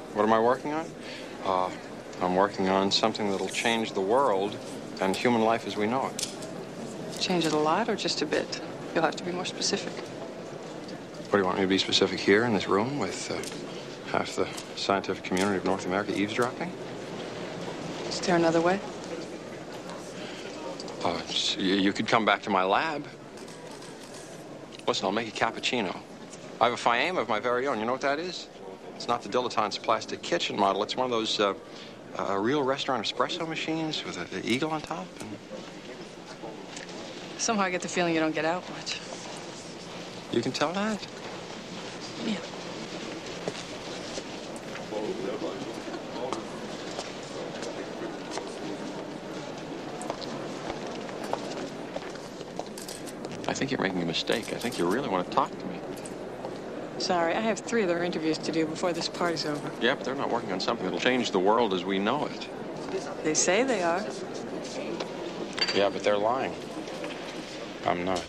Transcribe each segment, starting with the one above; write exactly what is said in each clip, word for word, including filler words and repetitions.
What am I working on? Uh, I'm working on something that'll change the world and human life as we know it. Change it a lot or just a bit? You'll have to be more specific. What do you want me to be specific here in this room with uh, half the scientific community of North America eavesdropping? Is there another way? Uh, you, you could come back to my lab. Listen, I'll make a cappuccino. I have a Fiame of my very own. You know what that is? It's not the Dilettante's plastic kitchen model. It's one of those uh, uh, real restaurant espresso machines with an eagle on top. And... Somehow I get the feeling you don't get out much. You can tell that? Yeah. I think you're making a mistake. I think you really want to talk to me. Sorry, I have three other interviews to do before this party's over. Yeah, but they're not working on something that'll change the world as we know it. They say they are. Yeah, but they're lying. I'm not.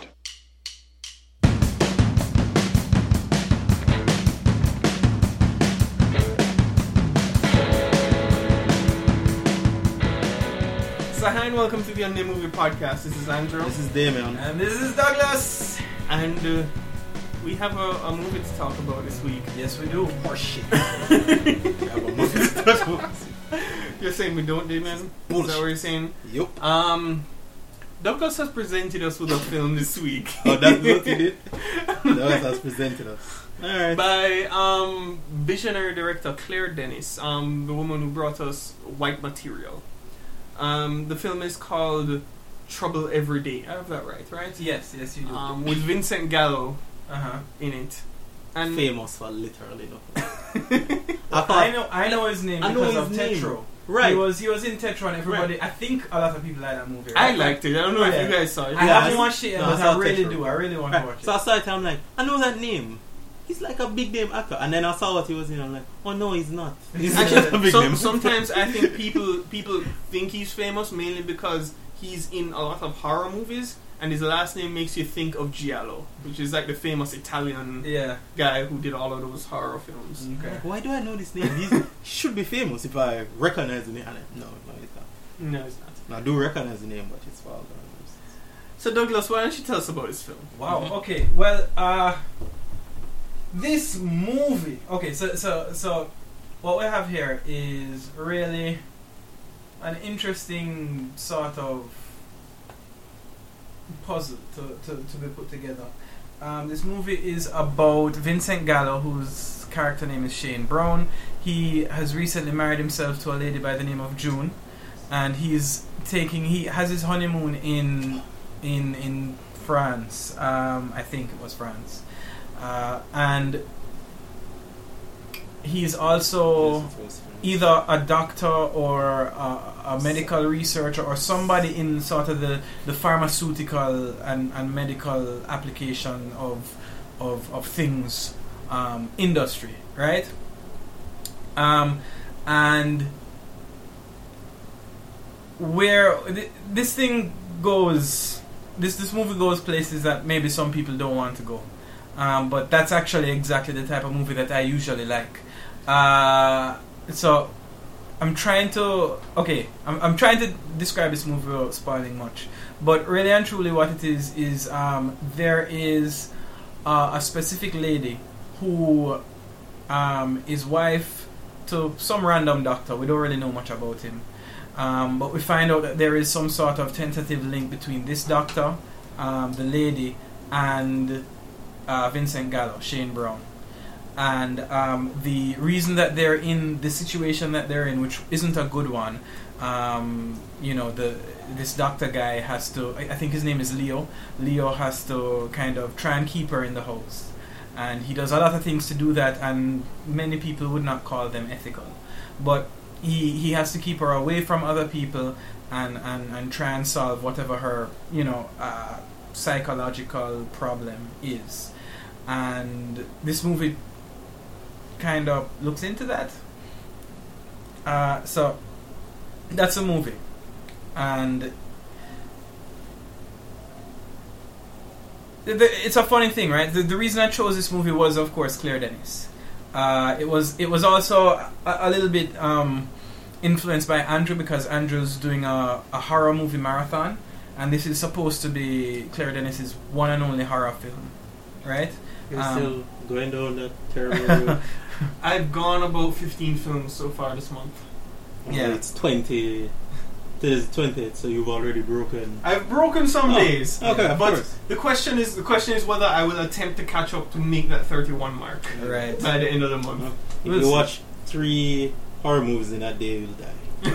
So hi and welcome to the Unnamed Movie Podcast. This is Andrew. This is Damien. And this is Douglas. And uh, we have a, a movie to talk about this week. Yes, we do. Oh shit. We have a movie to talk about. You're saying we don't, Damien? Is that what you're saying? Yup. Um, Douglas has presented us with a film this week. Oh, that's what he did? Douglas has presented us. Alright. By um, visionary director Claire Denis, um, the woman who brought us White Material. Um, the film is called Trouble Every Day. I have that right, right? Yes, yes, you do. Um, with Vincent Gallo uh-huh. in it. And famous for literally nothing. I, I know, I know his name I because know of his name. Tetro. Right. He was, he was in Tetro, and everybody. Right. I think a lot of people like that movie. I Right? liked it. I don't know Yeah. if you guys saw it. I Yeah, haven't I- watched it, no, but I I saw really Tetro. do. I really want Right. to watch it. So I saw it, I'm like, I know that name. He's like a big name actor. And then I saw what he was in, I'm like, oh no, he's not. He's not a Actually, big some, name. sometimes I think people people think he's famous mainly because he's in a lot of horror movies, and his last name makes you think of Giallo, which is like the famous Italian Yeah. guy who did all of those horror films. Okay. Why do I know this name? He's, he should be famous if I recognize the name. And I, no, no, he's not. No, it's not. No, I do recognize the name, but it's for all So Douglas, why don't you tell us about this film? Wow. Okay. Well, uh, this movie. Okay. So, so, so, what we have here is really an interesting sort of puzzle to, to, to be put together. Um, this movie is about Vincent Gallo, whose character name is Shane Brown. He has recently married himself to a lady by the name of June, and he's taking he has his honeymoon in in in France. Um, I think it was France, uh, and he's also either a doctor or a, a medical researcher or somebody in sort of the, the pharmaceutical and, and medical application of of, of things um, industry, right? Um, and where th- this thing goes, this this movie goes places that maybe some people don't want to go, um, but that's actually exactly the type of movie that I usually like. Uh, So, I'm trying to okay. I'm I'm trying to describe this movie without spoiling much, but really and truly, what it is is um, there is uh, a specific lady who um, is wife to some random doctor. We don't really know much about him, um, but we find out that there is some sort of tentative link between this doctor, um, the lady, and uh, Vincent Gallo, Shane Brown. And um, the reason that they're in the situation that they're in, which isn't a good one, um, you know, the this doctor guy has to, I, I think his name is Leo, Leo has to kind of try and keep her in the house. And he does a lot of things to do that, and many people would not call them ethical. But he, he has to keep her away from other people and, and, and try and solve whatever her, you know, uh, psychological problem is. And this movie kind of looks into that. Uh, so that's a movie, and the, the, it's a funny thing, right? The, the reason I chose this movie was, of course, Claire Denis, Uh, it was it was also a, a little bit um, influenced by Andrew because Andrew's doing a, a horror movie marathon, and this is supposed to be Claire Denis's one and only horror film, right? You're Um, still going down that terrible road. I've gone about fifteen films so far this month. Oh, Yeah. It's twenty. This is twentieth, so you've already broken. I've broken some Oh, days. okay, of but course. the question is the question is whether I will attempt to catch up to make that thirty-one mark Right. by the end of the month. If We'll you see. watch three horror movies in that day, you'll die.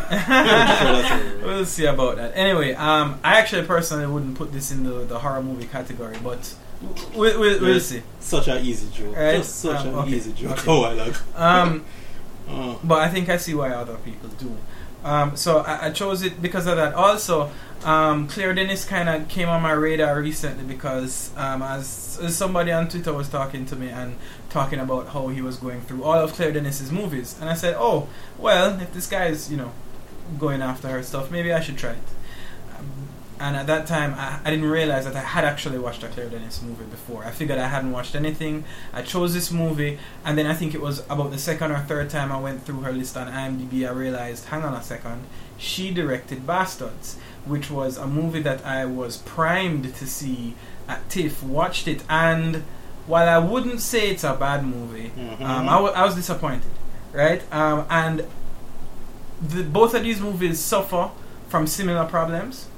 We'll see about that. Anyway, um, I actually personally wouldn't put this in the, the horror movie category, but we'll, we'll, we'll see. Such an easy joke. Right. Just such Um, an okay. easy joke. Okay. Oh, I like. Um, Oh. but I think I see why other people do. Um, so I, I chose it because of that. Also, um, Claire Denis kind of came on my radar recently because um, as, as somebody on Twitter was talking to me and talking about how he was going through all of Claire Denis's movies, and I said, "Oh, well, if this guy is, you know, going after her stuff, maybe I should try it." Um, and at that time, I, I didn't realize that I had actually watched a Claire Denis movie before. I figured I hadn't watched anything. I chose this movie, and then I think it was about the second or third time I went through her list on IMDb, I realized, hang on a second, she directed Bastards, which was a movie that I was primed to see at TIFF, watched it, and while I wouldn't say it's a bad movie, Mhm. um, I, w- I was disappointed, right? Um, and the, both of these movies suffer from similar problems.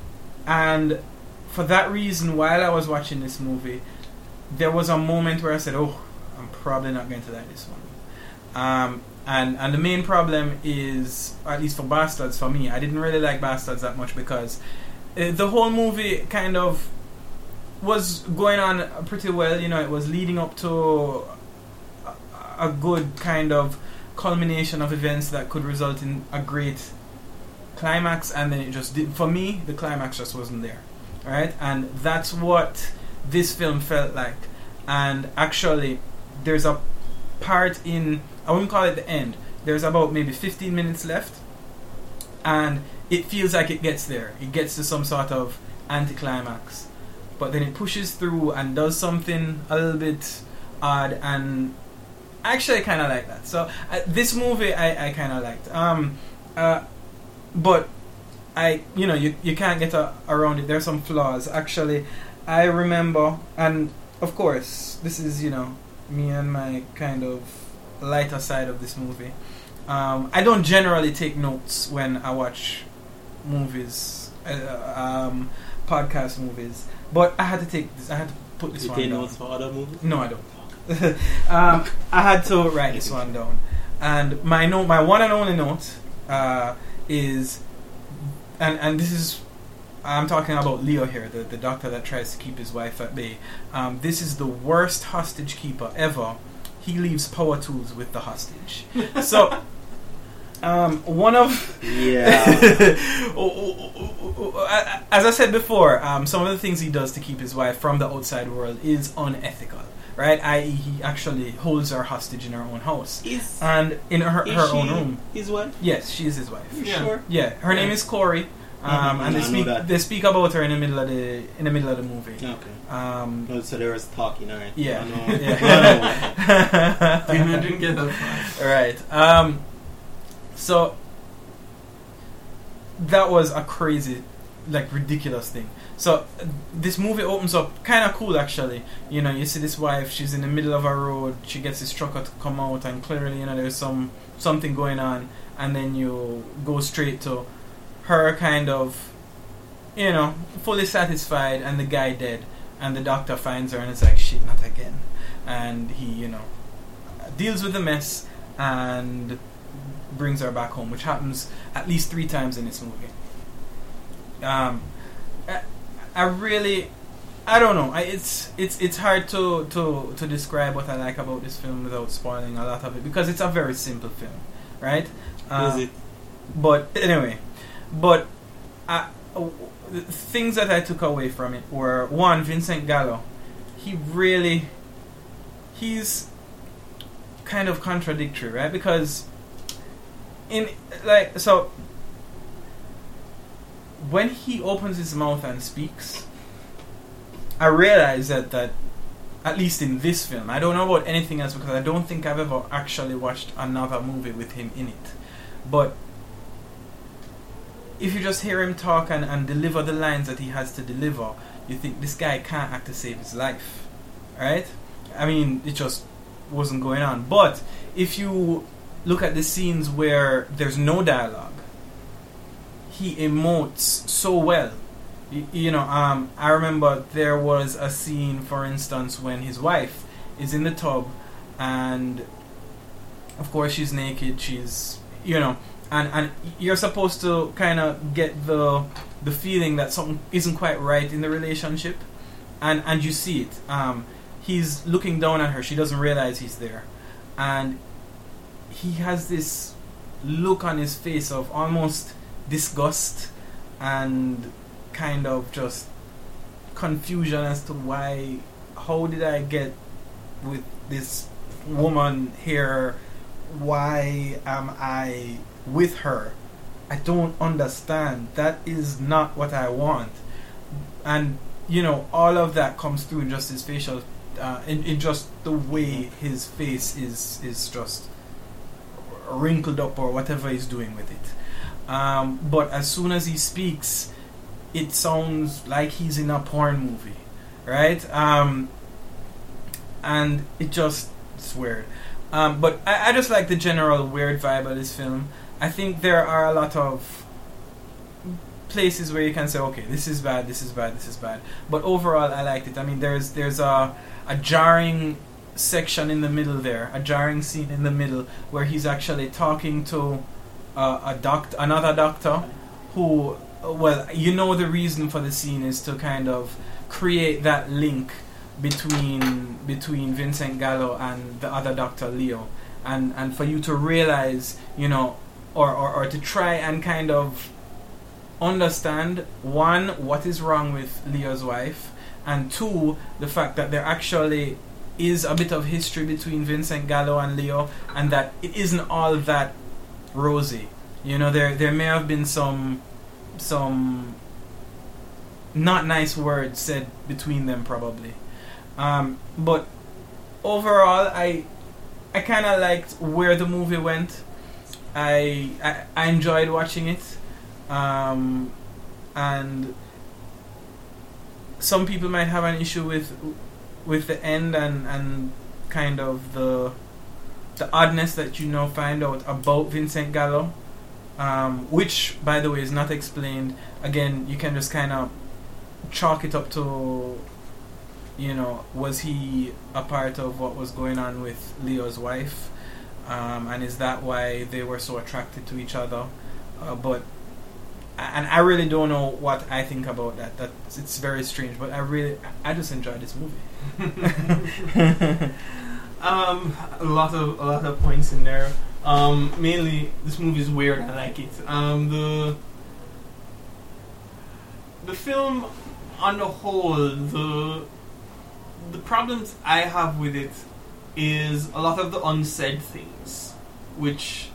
And for that reason, while I was watching this movie, there was a moment where I said, "Oh, I'm probably not going to like this one." Um, and and the main problem is, at least for Bastards, for me, I didn't really like Bastards that much because uh, the whole movie kind of was going on pretty well. You know, it was leading up to a, a good kind of culmination of events that could result in a great climax, and then it just did. For me, the climax just wasn't there, right? And that's what this film felt like. And actually, there's a part in, I wouldn't call it the end, there's about maybe fifteen minutes left, and it feels like it gets there. It gets to some sort of anticlimax, but then it pushes through and does something a little bit odd, and actually I kind of like that. So uh, this movie I, I kind of liked. Um, uh, But I, you know, you you can't get a, around it. There's some flaws. Actually, I remember, and of course, this is, you know, me and my kind of lighter side of this movie. Um, I don't generally take notes when I watch movies, uh, um, podcast movies. But I had to take this. I had to put this You one take down. notes for other movies? No, I don't. um, I had to write this one down, and my note, my one and only note, uh, is, and and this is, I'm talking about Leo here, the the doctor that tries to keep his wife at bay. Um, this is the worst hostage keeper ever. He leaves power tools with the hostage. So, um, one of Yeah. as I said before, um, some of the things he does to keep his wife from the outside world is unethical, right? that is, he actually holds her hostage in her own house Is, and in her, is her she own room. his wife? Yes, she is his wife. You Yeah. sure? Yeah, her name Yeah. is Corey, um, Mhm, and they I know speak that. they speak about her in the middle of the in the middle of the movie. Okay. Um, Oh, so there was talking, alright. yeah, I know. yeah. Didn't, didn't get that far. Right. Um, so that was a crazy, like, ridiculous thing. So uh, this movie opens up kind of cool, actually. You know, you see this wife; she's in the middle of a road. She gets this trucker to come out, and clearly, you know, there's some something going on. And then you go straight to her, kind of, you know, fully satisfied, and the guy dead. And the doctor finds her, and it's like, shit, not again. And he, you know, deals with the mess and brings her back home, which happens at least three times in this movie. Um, I, I really, I don't know. I, it's it's it's hard to, to to describe what I like about this film without spoiling a lot of it, because it's a very simple film, right? Uh, Is it? But anyway, but I, uh, the things that I took away from it were, one, Vincent Gallo. He really, he's kind of contradictory, right? Because in, like, so when he opens his mouth and speaks, I realize that that At least in this film. I don't know about anything else because I don't think I've ever actually watched another movie with him in it. But if you just hear him talk and, and deliver the lines that he has to deliver, you think this guy can't act to save his life. Right? I mean, it just wasn't going on. But if you look at the scenes where there's no dialogue, he emotes so well. You, you know, um, I remember there was a scene, for instance, when his wife is in the tub, and of course she's naked. She's, you know, and and you're supposed to kind of get the the feeling that something isn't quite right in the relationship, and and you see it. Um, he's looking down at her. She doesn't realize he's there, and he has this look on his face of almost disgust and kind of just confusion as to why, how did I get with this woman here? Why am I with her? I don't understand. That is not what I want. And you know, all of that comes through in just his facial, uh, in, in just the way his face is is just wrinkled up or whatever he's doing with it. Um, but as soon as he speaks, it sounds like he's in a porn movie, right? Um, and it just, it's weird. Um, but I, I just like the general weird vibe of this film. I think there are a lot of places where you can say, okay, this is bad, this is bad, this is bad. But overall, I liked it. I mean, there's there's a a jarring section in the middle there, a jarring scene in the middle where he's actually talking to uh, a doct- another doctor who, well, you know, the reason for the scene is to kind of create that link between between Vincent Gallo and the other doctor, Leo, and and for you to realize, you know, or, or, or to try and kind of understand, one, what is wrong with Leo's wife, and two, the fact that there actually is a bit of history between Vincent Gallo and Leo, and that it isn't all that rosy. You know, there there may have been some some not nice words said between them, probably. Um, but overall, I I kind of liked where the movie went. I, I I enjoyed watching it, um, and some people might have an issue with with the end and, and kind of the the oddness that you now find out about Vincent Gallo, um, which, by the way, is not explained. Again, you can just kind of chalk it up to, you know, was he a part of what was going on with Leo's wife? Um, and is that why they were so attracted to each other? Uh, but and I really don't know what I think about that. That it's very strange, but I really I just enjoyed this movie. um, a lot of a lot of points in there. Um, mainly, this movie is weird. I like it. Um, the the film on the whole, the the problems I have with it is a lot of the unsaid things, which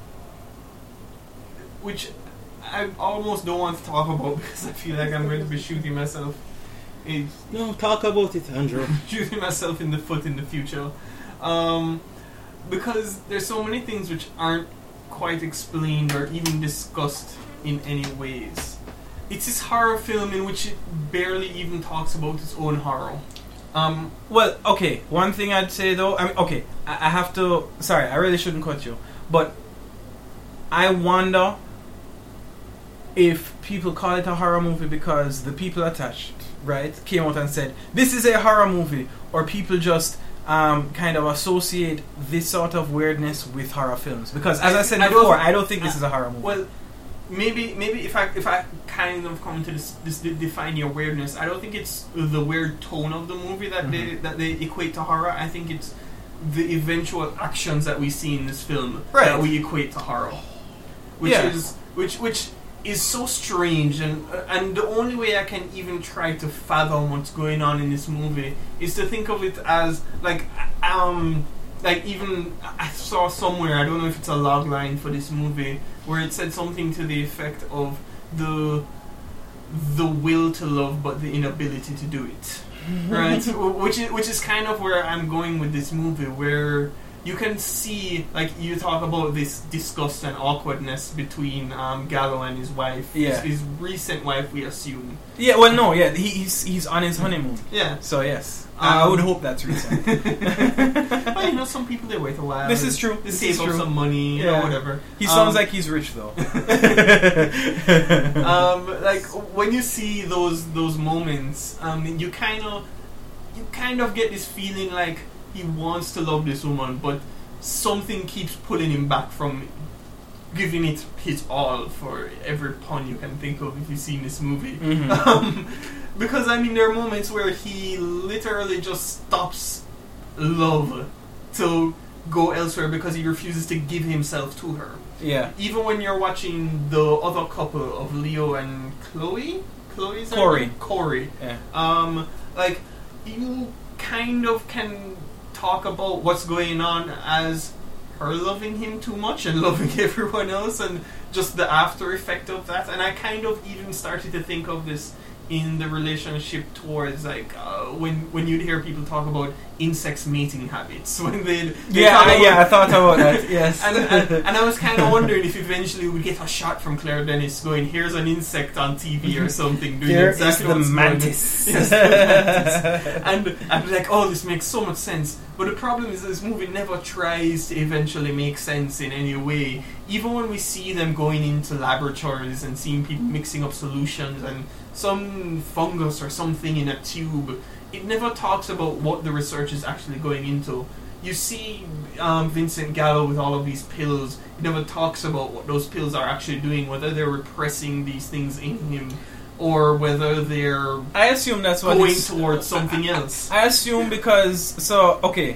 which I almost don't want to talk about because I feel like I'm going to be shooting myself. It's No, talk about it, Andrew. shooting myself in the foot in the future, um, because there's so many things which aren't quite explained or even discussed in any ways. It's this horror film in which it barely even talks about its own horror. Um, well, okay. One thing I'd say though, I mean, okay, I, I have to. Sorry, I really shouldn't cut you, but I wonder if people call it a horror movie because the people attached, right, came out and said this is a horror movie, or people just um, kind of associate this sort of weirdness with horror films. Because, as I, I said I before, don't, I don't think this uh, is a horror movie. Well, maybe maybe if I if I kind of come to this, this define your weirdness, I don't think it's the weird tone of the movie that mm-hmm. they that they equate to horror. I think it's the eventual actions that we see in this film right. that we equate to horror, which yeah. is which which is so strange, and uh, and the only way I can even try to fathom what's going on in this movie is to think of it as like um. Like, even, I saw somewhere, I don't know if it's a log line for this movie, where it said something to the effect of the the will to love, but the inability to do it. right? which is which is kind of where I'm going with this movie, where you can see, like, you talk about this disgust and awkwardness between um, Gallo and his wife, Yeah. his, his recent wife, we assume. Yeah, well, no, yeah, he, he's he's on his honeymoon. Yeah. So yes, Um, I would hope that's recent. Well, you know, some people they wait a while. This is true. They This save is up true. some money, you know, Yeah. whatever. He sounds Um, like he's rich though. um, like when you see those those moments, um, you kind of you kind of get this feeling like he wants to love this woman, but something keeps pulling him back from giving it his all for every pun you can think of if you've seen this movie. Mhm. Um, because I mean, there are moments where he literally just stops love to go elsewhere because he refuses to give himself to her. Yeah. Even when you're watching the other couple of Leo and Chloe, Chloe's her Corey. name? Corey. Yeah. Um, like you kind of can talk about what's going on as her loving him too much and loving everyone else, and just the after effect of that. And I kind of even started to think of this in the relationship towards like uh, when when you'd hear people talk about insects mating habits when they, they Yeah, talk I, about- yeah, I thought about that. Yes. and, and, and I was kind of wondering if eventually we get a shot from Claire Dennis going, here's an insect on T V or something doing Here is exactly the what's going on. mantis. Yes, the mantis. And I'd be like, oh, this makes so much sense. But the problem is this movie never tries to eventually make sense in any way. Even when we see them going into laboratories and seeing people mixing up solutions and some fungus or something in a tube, it never talks about what the research is actually going into. You see um, Vincent Gallo with all of these pills. He never talks about what those pills are actually doing, whether they're repressing these things in him or whether they're I assume that's what going it's- towards something else. I assume because so okay.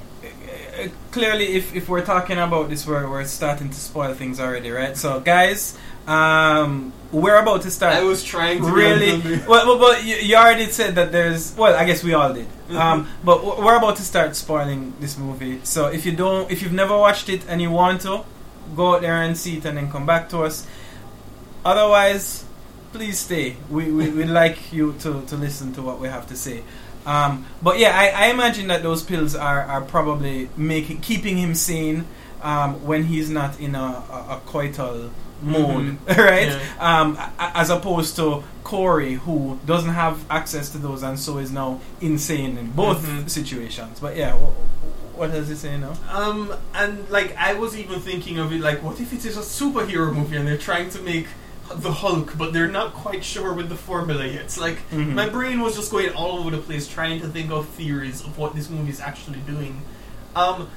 Uh, Clearly, if, if we're talking about this, we're we're starting to spoil things already, right? So, guys, um, we're about to start. I was trying to really. remember. Well, well, but you, you already said that there's. Well, I guess we all did. Um, but w- we're about to start spoiling this movie. So if you don't, if you've never watched it and you want to, go out there and see it and then come back to us. Otherwise, please stay. We we we'd like you to, to listen to what we have to say. Um, but yeah, I, I imagine that those pills are, are probably making keeping him sane um, when he's not in a, a, a coital mode, Mhm. right? Yeah. Um, a- as opposed to Corey, who doesn't have access to those and so is now insane in both Mhm. situations. But yeah, wh- what does it say now? Um, and like I was even thinking of it like, what if it is a superhero movie and they're trying to make the Hulk, but they're not quite sure with the formula yet. It's like Mhm. my brain was just going all over the place trying to think of theories of what this movie is actually doing. Um,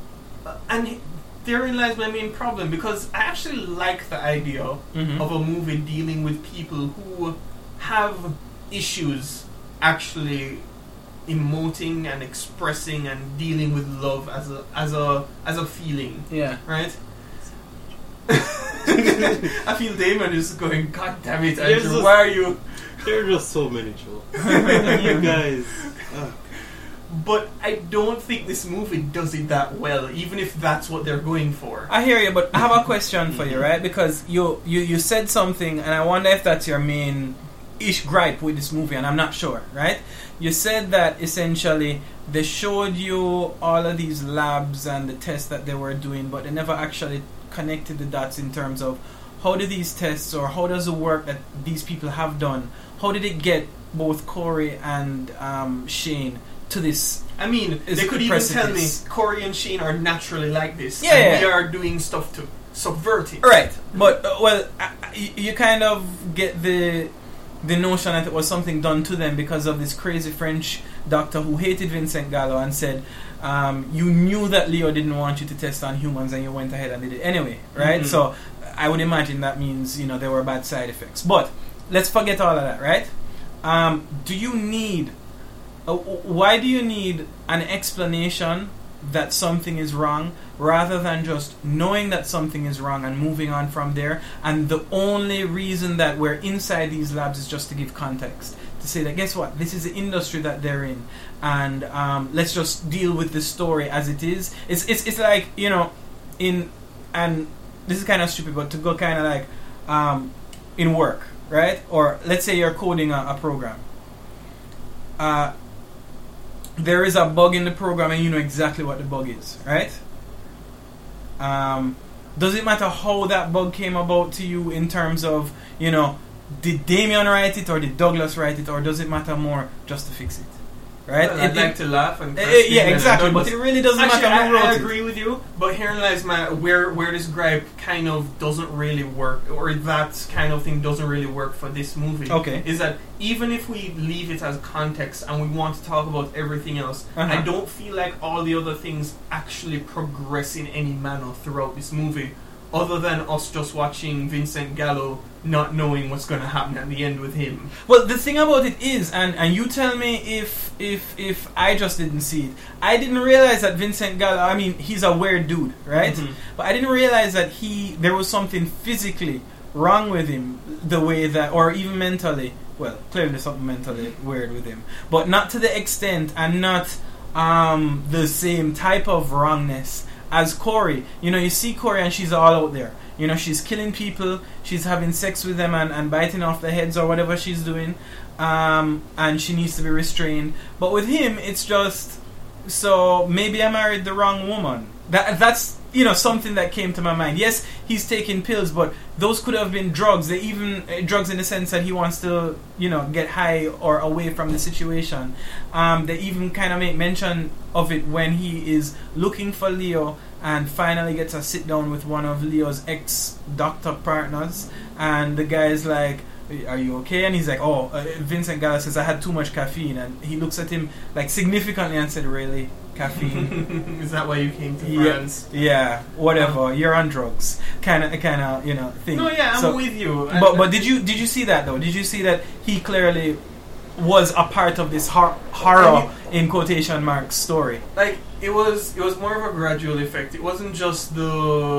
and therein lies my main problem, because I actually like the idea Mhm. of a movie dealing with people who have issues actually emoting and expressing and dealing with love as a as a as a feeling, Yeah. right? I feel Damon is going, God damn it, There's Andrew, just- why are you? There are just so many jokes. You guys. Uh, But I don't think this movie does it that well, even if that's what they're going for. I hear you, but I have a question for you, right? Because you, you, you said something, and I wonder if that's your main ish gripe with this movie, and I'm not sure, right? You said that essentially they showed you all of these labs and the tests that they were doing, but they never actually connected the dots in terms of how do these tests, or how does the work that these people have done, how did it get both Corey and um, Shane to this? I mean, It's they could a even tell me precipice. Corey and Shane are naturally like this, Yeah, and yeah. we are doing stuff to subvert it. Right, but uh, well, uh, you, you kind of get the the notion that it was something done to them because of this crazy French doctor who hated Vincent Gallo and said um, you knew that Leo didn't want you to test on humans and you went ahead and did it anyway, right? Mhm. So I would imagine that means, you know, there were bad side effects. But let's forget all of that, right? Um, do you need uh, why do you need an explanation that something is wrong rather than just knowing that something is wrong and moving on from there? And the only reason that we're inside these labs is just to give context, to say that, guess what, this is the industry that they're in, and um, let's just deal with the story as it is. It's it's it's like, you know, in, and this is kind of stupid, but to go kind of like um, in work, right? Or let's say you're coding a, a program. Uh, there is a bug in the program and you know exactly what the bug is, right? Um, does it matter how that bug came about to you in terms of, you know, did Damien write it or did Douglas write it, or does it matter more just to fix it? Right? Well, it, I'd like it, to laugh and uh, curse yeah, Damien exactly. and But Douglas. it really doesn't Actually, matter who I, I wrote agree with you, but herein lies my where where this gripe kind of doesn't really work, or that kind of thing doesn't really work for this movie. Okay. Is that even if we leave it as context and we want to talk about everything else, Uh-huh. I don't feel like all the other things actually progress in any manner throughout this movie, other than us just watching Vincent Gallo not knowing what's going to happen at the end with him. Well, the thing about it is, and, and you tell me if if if I just didn't see it. I didn't realize that Vincent Gallo, I mean, he's a weird dude, right? Mhm. But I didn't realize that he there was something physically wrong with him, the way that, or even mentally. Well, clearly something mentally weird with him, but not to the extent and not um, the same type of wrongness as Corey. You know, you see Corey and she's all out there. You know, she's killing people, she's having sex with them and, and biting off their heads or whatever she's doing, um, and she needs to be restrained. But with him, it's just, so maybe I married the wrong woman. That That's, you know, something that came to my mind. Yes, he's taking pills, but those could have been drugs. They even, uh, drugs in the sense that he wants to, you know, get high or away from the situation. Um, they even kind of make mention of it when he is looking for Leo and finally gets a sit down with one of Leo's ex-doctor partners, and the guy's like, are you okay? And he's like, oh, uh, Vincent Gallo says, I had too much caffeine. And he looks at him like significantly and said, really? Caffeine? Is that why you came to Yeah, France? yeah, whatever. You're on drugs, kind of, kind of, you know, thing. No, yeah, I'm So- with you. But but did you did you see that though? Did you see that he clearly was a part of this hor- horror in quotation marks story? like it was it was more of a gradual effect. It wasn't just the,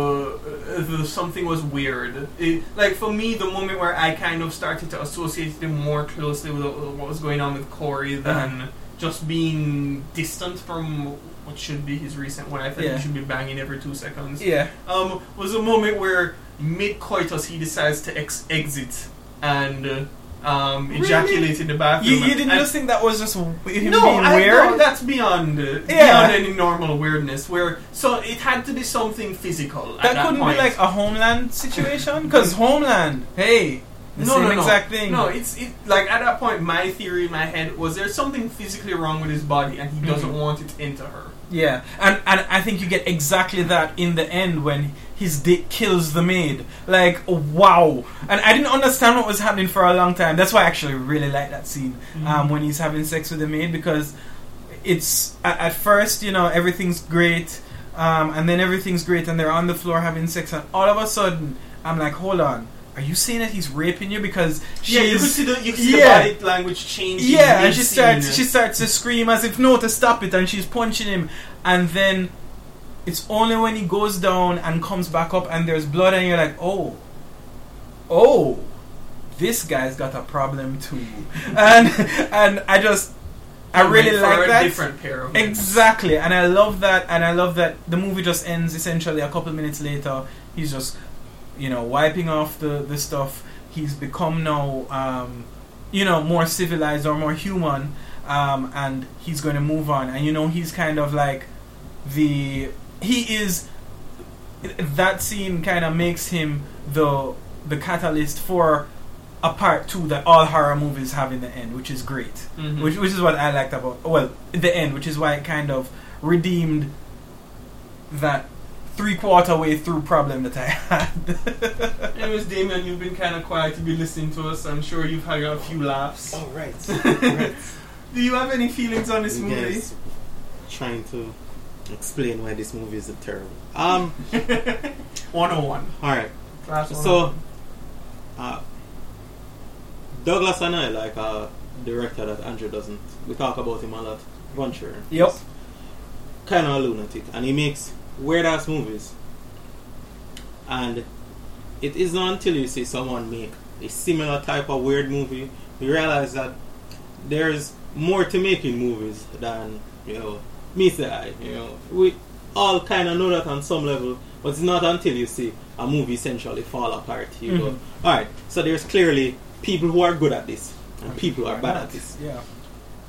uh, the something was weird. It, like for me, the moment where I kind of started to associate him more closely with what was going on with Corey than Uh-huh. just being distant from what should be his recent wife that Yeah. he should be banging every two seconds. Yeah. Um, was a moment where mid coitus he decides to ex- exit and uh, um, Really? ejaculate in the bathroom. You, you didn't And- just think that was just w- him no, being I, weird? no, that's beyond uh, Yeah. beyond any normal weirdness. Where so it had to be something physical. at that that couldn't point. be like a Homeland situation? Because Homeland, hey, the no, same no, no. exact thing. No, it's it like at that point, my theory in my head was there's something physically wrong with his body, and he doesn't Mhm. want it into her. Yeah, and and I think you get exactly that in the end when his dick kills the maid. Like, wow. And I didn't understand what was happening for a long time. That's why I actually really like that scene Mhm. um, when he's having sex with the maid, because it's at, at first, you know, everything's great, um, and then everything's great, and they're on the floor having sex, and all of a sudden, I'm like, hold on. Are you saying that he's raping you? Because she's... Yeah, you could see the you could see Yeah. the body language change. Yeah, and she mid-scene. starts she starts to scream as if no to stop it, and she's punching him, and then it's only when he goes down and comes back up and there's blood, and you're like, oh, oh, this guy's got a problem too, and and I just I He really went for like a that. different pair of lips. Exactly, and I love that, and I love that the movie just ends essentially a couple minutes later. He's just, you know, wiping off the, the stuff. He's become now, um, you know, more civilized or more human, um, and he's going to move on. And you know, he's kind of like the he is. That scene kind of makes him the the catalyst for a part two that all horror movies have in the end, which is great. Mhm. Which which is what I liked about well the end, which is why it kind of redeemed that three quarter way through problem that I had. Anyways, Damien, you've been kind of quiet to be listening to us. I'm sure you've had a few laughs. Oh, right. right. Do you have any feelings on this You movie? guys trying to explain why this movie is terrible. Um, one oh one. alright. Class one oh So, one. uh, Douglas and I, like a director that Andrew doesn't, we talk about him a lot, Von Trier. Yep. Kind of a lunatic, and he makes weird ass movies. And it isn't until you see someone make a similar type of weird movie, you realize that there's more to making movies than, you know, meets the eye. You know, we all kind of know that on some level, but it's not until you see a movie essentially fall apart. You Mhm. go, all right. So there's clearly people who are good at this and people who are bad at this. Yeah.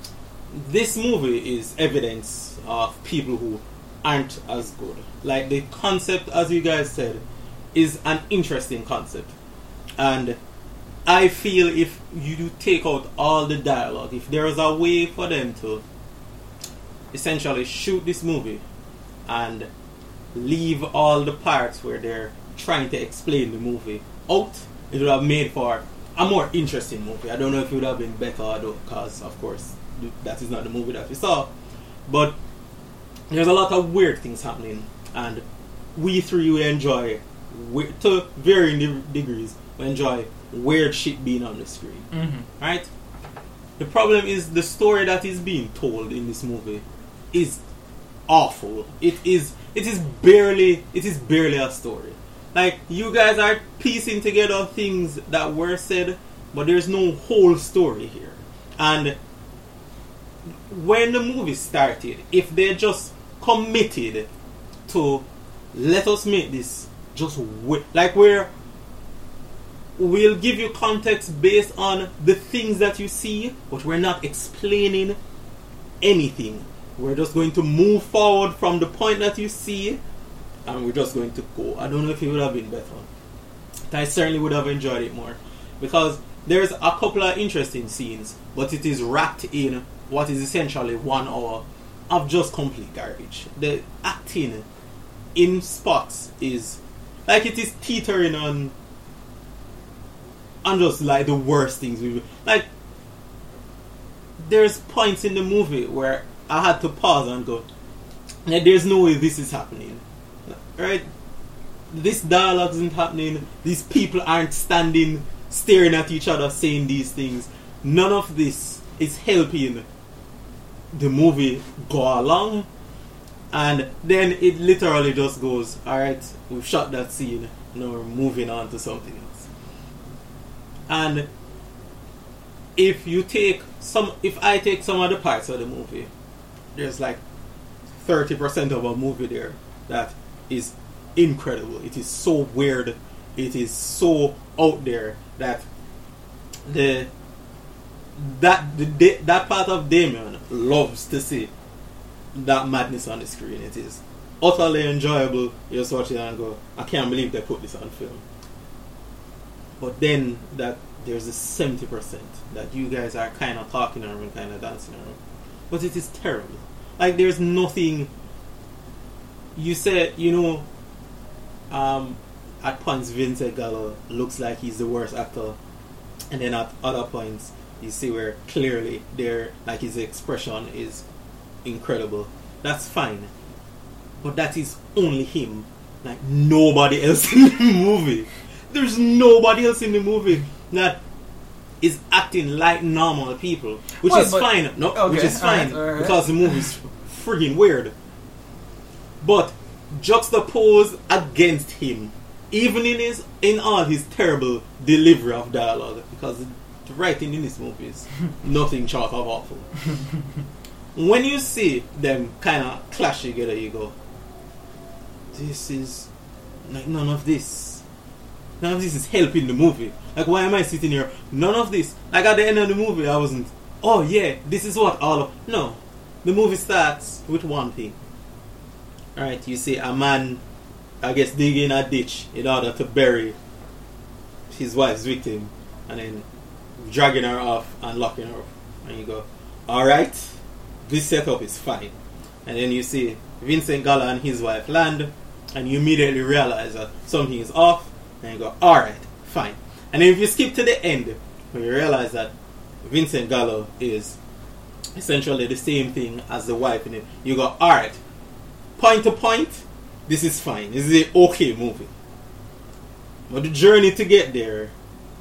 this movie is evidence of people who aren't as good. Like, the concept, as you guys said, is an interesting concept. And I feel if you do take out all the dialogue, if there is a way for them to essentially shoot this movie and leave all the parts where they're trying to explain the movie out, it would have made for a more interesting movie. I don't know if it would have been better, because of course that is not the movie that we saw, but there's a lot of weird things happening, and we three we enjoy, we, to varying de- degrees, we enjoy weird shit being on the screen. Mm-hmm. Right? The problem is the story that is being told in this movie is awful. It is it is barely it is barely a story. Like, you guys are piecing together things that were said, but there's no whole story here. And when the movie started, if they just committed to let us make this just w- like where we'll give you context based on the things that you see, but we're not explaining anything. We're just going to move forward from the point that you see, and we're just going to go. I don't know if it would have been better. I certainly would have enjoyed it more, because there's a couple of interesting scenes, but it is wrapped in what is essentially one hour of just complete garbage. The acting in spots is like it is teetering on on just like the worst things we like. There's points in the movie where I had to pause and go, like, there's no way this is happening, right? This dialogue isn't happening. These people aren't standing staring at each other saying these things. None of this is helping the movie go along. And then it literally just goes, alright, we've shot that scene, now we're moving on to something else. And if you take some, if I take some of the parts of the movie, there's like thirty percent of a movie there that is incredible. It is so weird, it is so out there that the that the, that part of Damien loves to see that madness on the screen. It is utterly enjoyable. You just watch it and go, I can't believe they put this on film. But then that there's a seventy percent that you guys are kind of talking around and kind of dancing around. But it is terrible. Like, there's nothing. You said, you know, um, at points Vincent Gallo looks like he's the worst actor, and then at other points you see where clearly there, like, his expression is incredible. That's fine, but that is only him. Like, nobody else in the movie. There's nobody else in the movie that is acting like normal people, which well, is fine. No, okay, which is fine, all right, all right. because the movie's friggin' weird. But juxtaposed against him, even in his in all his terrible delivery of dialogue, because the writing in this movie is nothing short of awful. When you see them kind of clash together, you go, this is like none of this. None of this is helping the movie. Like, why am I sitting here? None of this. Like, at the end of the movie, I wasn't, oh yeah, this is what all of... No. The movie starts with one thing. Alright, you see a man, I guess, digging a ditch in order to bury his wife's victim, and then dragging her off and locking her up. And you go, alright, this setup is fine. And then you see Vincent Gallo and his wife land, and you immediately realize that something is off, and you go, alright, fine. And then if you skip to the end, when you realize that Vincent Gallo is essentially the same thing as the wife in it, you go, alright, point to point, this is fine. This is an okay movie. But the journey to get there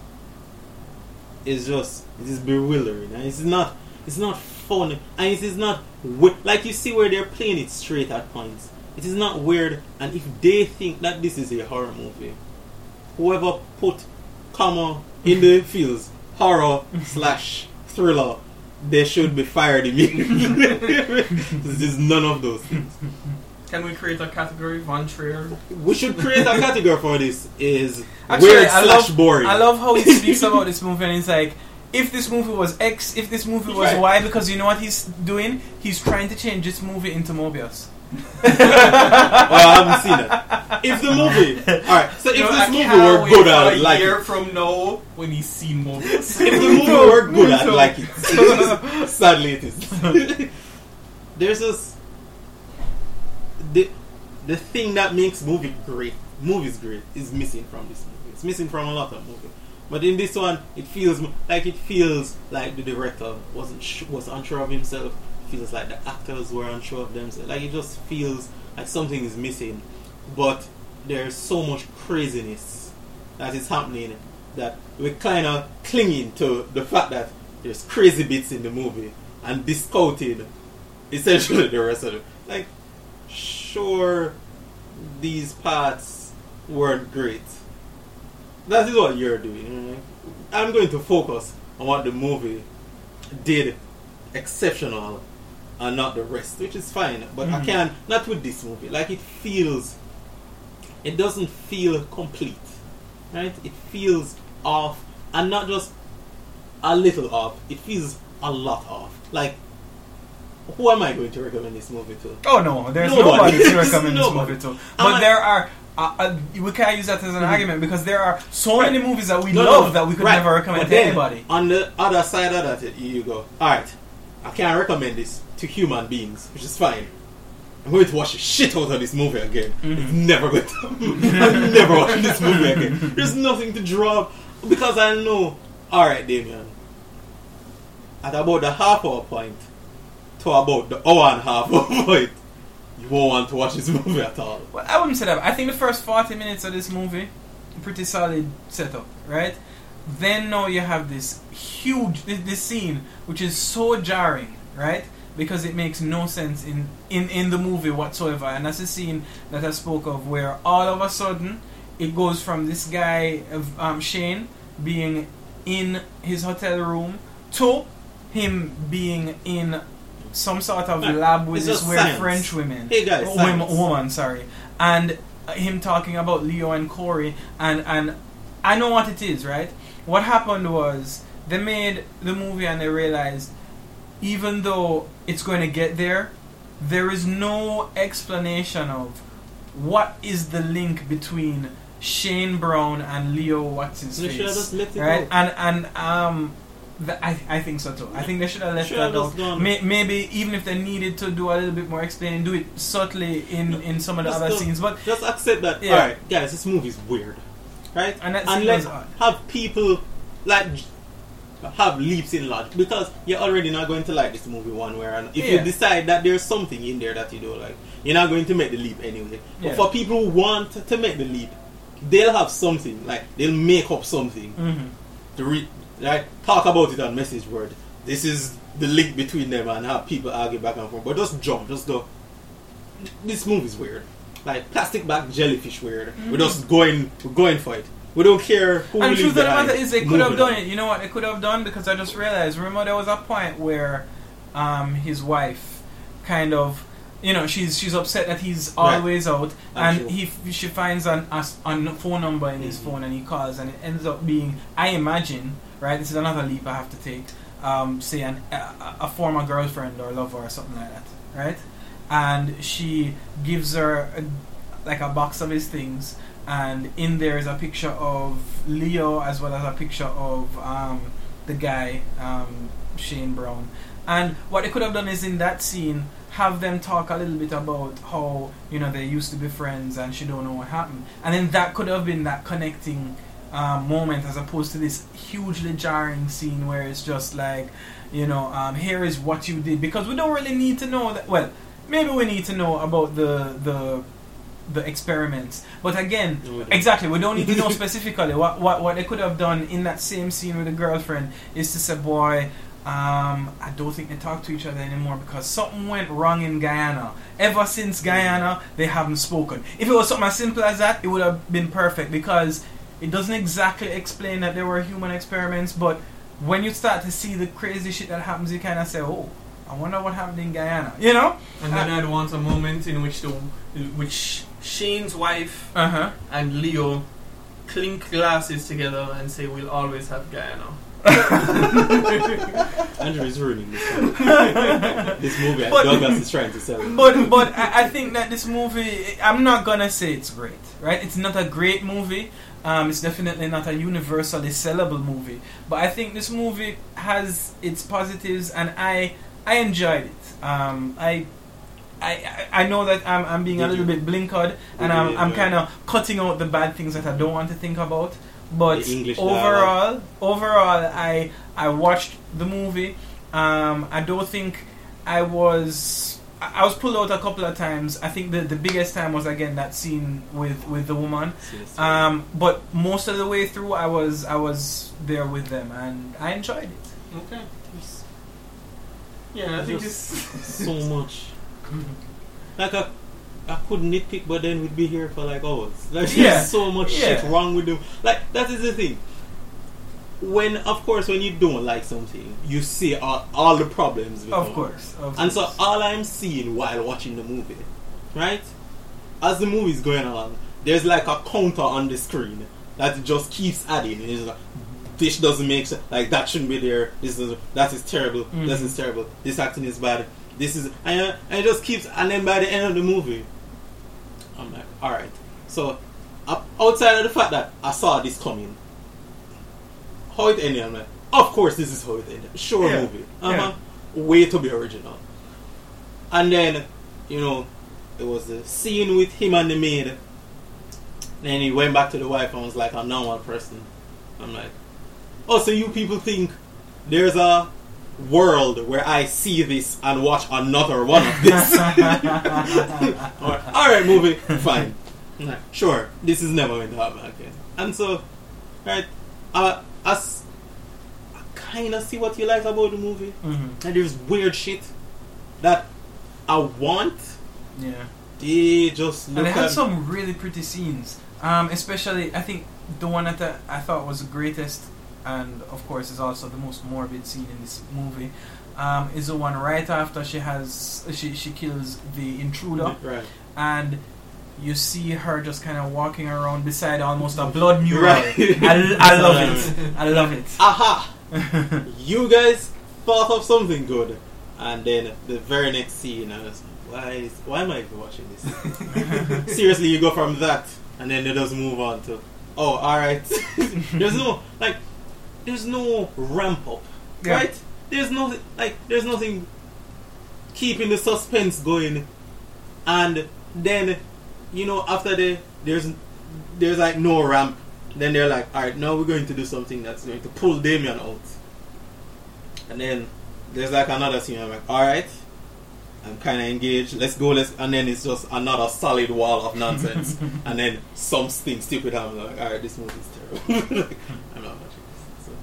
is just, it is bewildering. And it's not, it's not fun. And it is not, like, you see where they're playing it straight at points. It is not weird. And if they think that this is a horror movie, whoever put comma in the fields, horror slash thriller, they should be fired immediately. There's none of those things. Can we create a category, Von Trier? We should create a category for this. Is Actually, weird I slash love, boring. I love how he speaks about this movie, and it's like, if this movie was X, if this movie He's was right. Y, because you know what he's doing? He's trying to change this movie into Mobius. Well, I haven't seen it. If the movie, all right. So if You know, this I movie can't were wait good for at a like year it, from now when he's seen Mobius. if the movie were good at like it, sadly it is. There's this the the thing that makes movie great, movies great, is missing from this movie. It's missing from a lot of movies. But in this one, it feels m- like it feels like the director wasn't sh- was unsure of himself. It feels like the actors were unsure of themselves. Like it just feels like something is missing. But there's so much craziness that is happening that we're kind of clinging to the fact that there's crazy bits in the movie and discounting essentially the rest of it. Like, sure, these parts weren't great. That is what you're doing. Right? I'm going to focus on what the movie did exceptional and not the rest, which is fine. But I Mhm. can't, not with this movie. Like, it feels, it doesn't feel complete. Right? It feels off, and not just a little off, it feels a lot off. Like, who am I going to recommend this movie to? Oh no, there's Nobody. nobody, to recommend this Nobody. movie to. I'm But like- there are. Uh, uh, we can't use that as an Mhm. argument because there are so Right. many movies that we No, love no, that we could right. never recommend But to then, anybody. On the other side of that, you go, alright, I can't recommend this to human beings, which is fine. I'm going to watch the shit out of this movie again. Mhm. It's never going to. I'm never watching this movie again. There's nothing to draw because I know, alright, Damien, at about the half hour point to about the hour and a half hour point, you won't want to watch this movie at all. Well, I wouldn't say that. I think the first forty minutes of this movie, pretty solid setup, right? Then now you have this huge this, this scene which is so jarring, right? Because it makes no sense in, in, in the movie whatsoever. And that's the scene that I spoke of where all of a sudden it goes from this guy, um, Shane, being in his hotel room to him being in some sort of Right. lab with It's this just weird science. French women. Hey guys, Oh, women, science. woman, sorry, and uh, him talking about Leo and Corey, and and I know what it is, right? What happened was they made the movie and they realized even though it's going to get there, there is no explanation of what is the link between Shane Brown and Leo what's his They should have face, just let it right? go. And and um. Th- I, I think so too. I think they should have left Should that have out. just gone. May, maybe even if they needed to do a little bit more explaining, do it subtly in, in some of the Just other don't- scenes. But Just accept that. Yeah. Alright, guys, this movie's weird, right? And that and scene let was odd. have people like j- have leaps in logic because you're already not going to like this movie one way or another. If Yeah. you decide that there's something in there that you don't like, you're not going to make the leap anyway. Yeah. But for people who want to make the leap, they'll have something like they'll make up something Mhm. to read. Like, talk about it on message board. This is the link between them and have people argue back and forth. But just jump, just go. This movie's weird. Like plastic bag jellyfish weird. We're just going, we're going for it. We don't care who And we the leave truth of the behind. matter is they could have Moving done on. it. You know what they could have done? Because I just realized, remember there was a point where um, his wife kind of, you know, she's she's upset that he's Right. always out, I'm and sure. he she finds an a, s- a phone number in his Mhm. phone, and he calls, and it ends up being, I imagine, right? This is another leap I have to take. Um, say an, a, a former girlfriend or lover or something like that, right? And she gives her a, like a box of his things, and in there is a picture of Leo as well as a picture of um, the guy um, Shane Brown. And what they could have done is in that scene have them talk a little bit about how, you know, they used to be friends and she don't know what happened, and then that could have been that connecting um, moment as opposed to this hugely jarring scene where it's just like, you know, um, here is what you did, because we don't really need to know that. Well, maybe we need to know about the the the experiments, but again, No, we don't. exactly, we don't need to know specifically. What what what they could have done in that same scene with the girlfriend is to say, boy, um, I don't think they talk to each other anymore because something went wrong in Guyana. Ever since Guyana, they haven't spoken. If it was something as simple as that, it would have been perfect, because it doesn't exactly explain that there were human experiments, but when you start to see the crazy shit that happens, you kind of say, oh, I wonder what happened in Guyana, you know? And then Uh, I'd want a moment in which the which Shane's wife Uh-huh. and Leo clink glasses together and say, "We'll always have Guyana." Andrew is ruining this movie. This movie, and But- Douglas is trying to sell it. But but I, I think that this movie, I'm not gonna say it's great, right? It's not a great movie. Um, it's definitely not a universally sellable movie. But I think this movie has its positives, and I I enjoyed it. Um, I. I, I know that I'm, I'm being Did a little you? bit blinkered, and Did I'm, you I'm enjoy kind of cutting out the bad things that I don't want to think about. But The English overall, overall, I I watched the movie. Um, I don't think I was I I was pulled out a couple of times. I think the, the biggest time was again that scene with, with the woman. Um, but most of the way through, I was I was there with them, and I enjoyed it. Okay. Yeah, I think Just it's so much. Like I, I could nitpick, but then we'd be here for like hours. Like Yeah. there's so much Yeah. shit wrong with them. Like that is the thing. When of course when you don't like something, you see all, all the problems with Of them. course. Of And so course. all I'm seeing while watching the movie, right? As the movie's going on, there's like a counter on the screen that just keeps adding. And it's like, this doesn't make sense. Like that shouldn't be there. This is that is terrible. Mhm. This is terrible. This acting is bad. This is and, uh, and it just keeps. And then by the end of the movie, I'm like, all right. So uh, outside of the fact that I saw this coming, how it ended, I'm like, of course this is how it ended. Sure Yeah. movie. Uh-huh. Way to be original. And then, you know, it was the scene with him and the maid. Then he went back to the wife and was like a normal person. I'm like, oh, so you people think there's a world where I see this and watch another one of this? Alright, alright, movie, fine. I'm like, sure, this is never going to happen again. And so, right, uh, as I kind of see what you like about the movie. Mhm. And there's weird shit that I want. Yeah. They just look And it had at some really pretty scenes. Um, especially, I think the one that I, I thought was the greatest, and of course is also the most morbid scene in this movie, um, is the one right after she has she she kills the intruder, right. and you see her just kind of walking around beside almost a blood mural. Right. I, I love it. I love it. Aha! You guys thought of something good, and then the very next scene, I was like, why is why am I even watching this? Seriously, you go from that, and then it does move on to, oh, all right. There's no like, there's no ramp up, Yeah. right? There's nothing like, there's nothing keeping the suspense going, and then, you know, after the there's there's like no ramp. Then they're like, all right, now we're going to do something that's going to pull Damien out. And then there's like another scene. I'm like, all right, I'm kind of engaged. Let's go. Let's. And then it's just another solid wall of nonsense. And then something stupid. I'm like, all right, this movie is terrible. Like, I'm not watching this. So,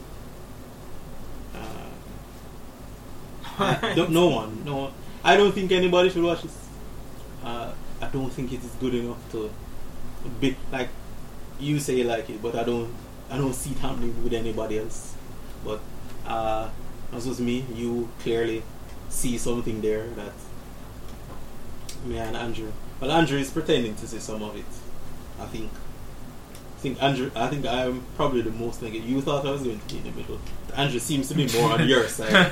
yeah. uh, I don't, no one. No. I don't think anybody should watch this. Uh, I don't think it is good enough to be like. You say you like it, but I don't. I don't see it happening with anybody else. But uh, as was me, you clearly see something there that me and Andrew. Well, Andrew is pretending to see some of it. I think. I think Andrew. I think I am probably the most negative. You thought I was going to be in the middle. Andrew seems to be more on your side.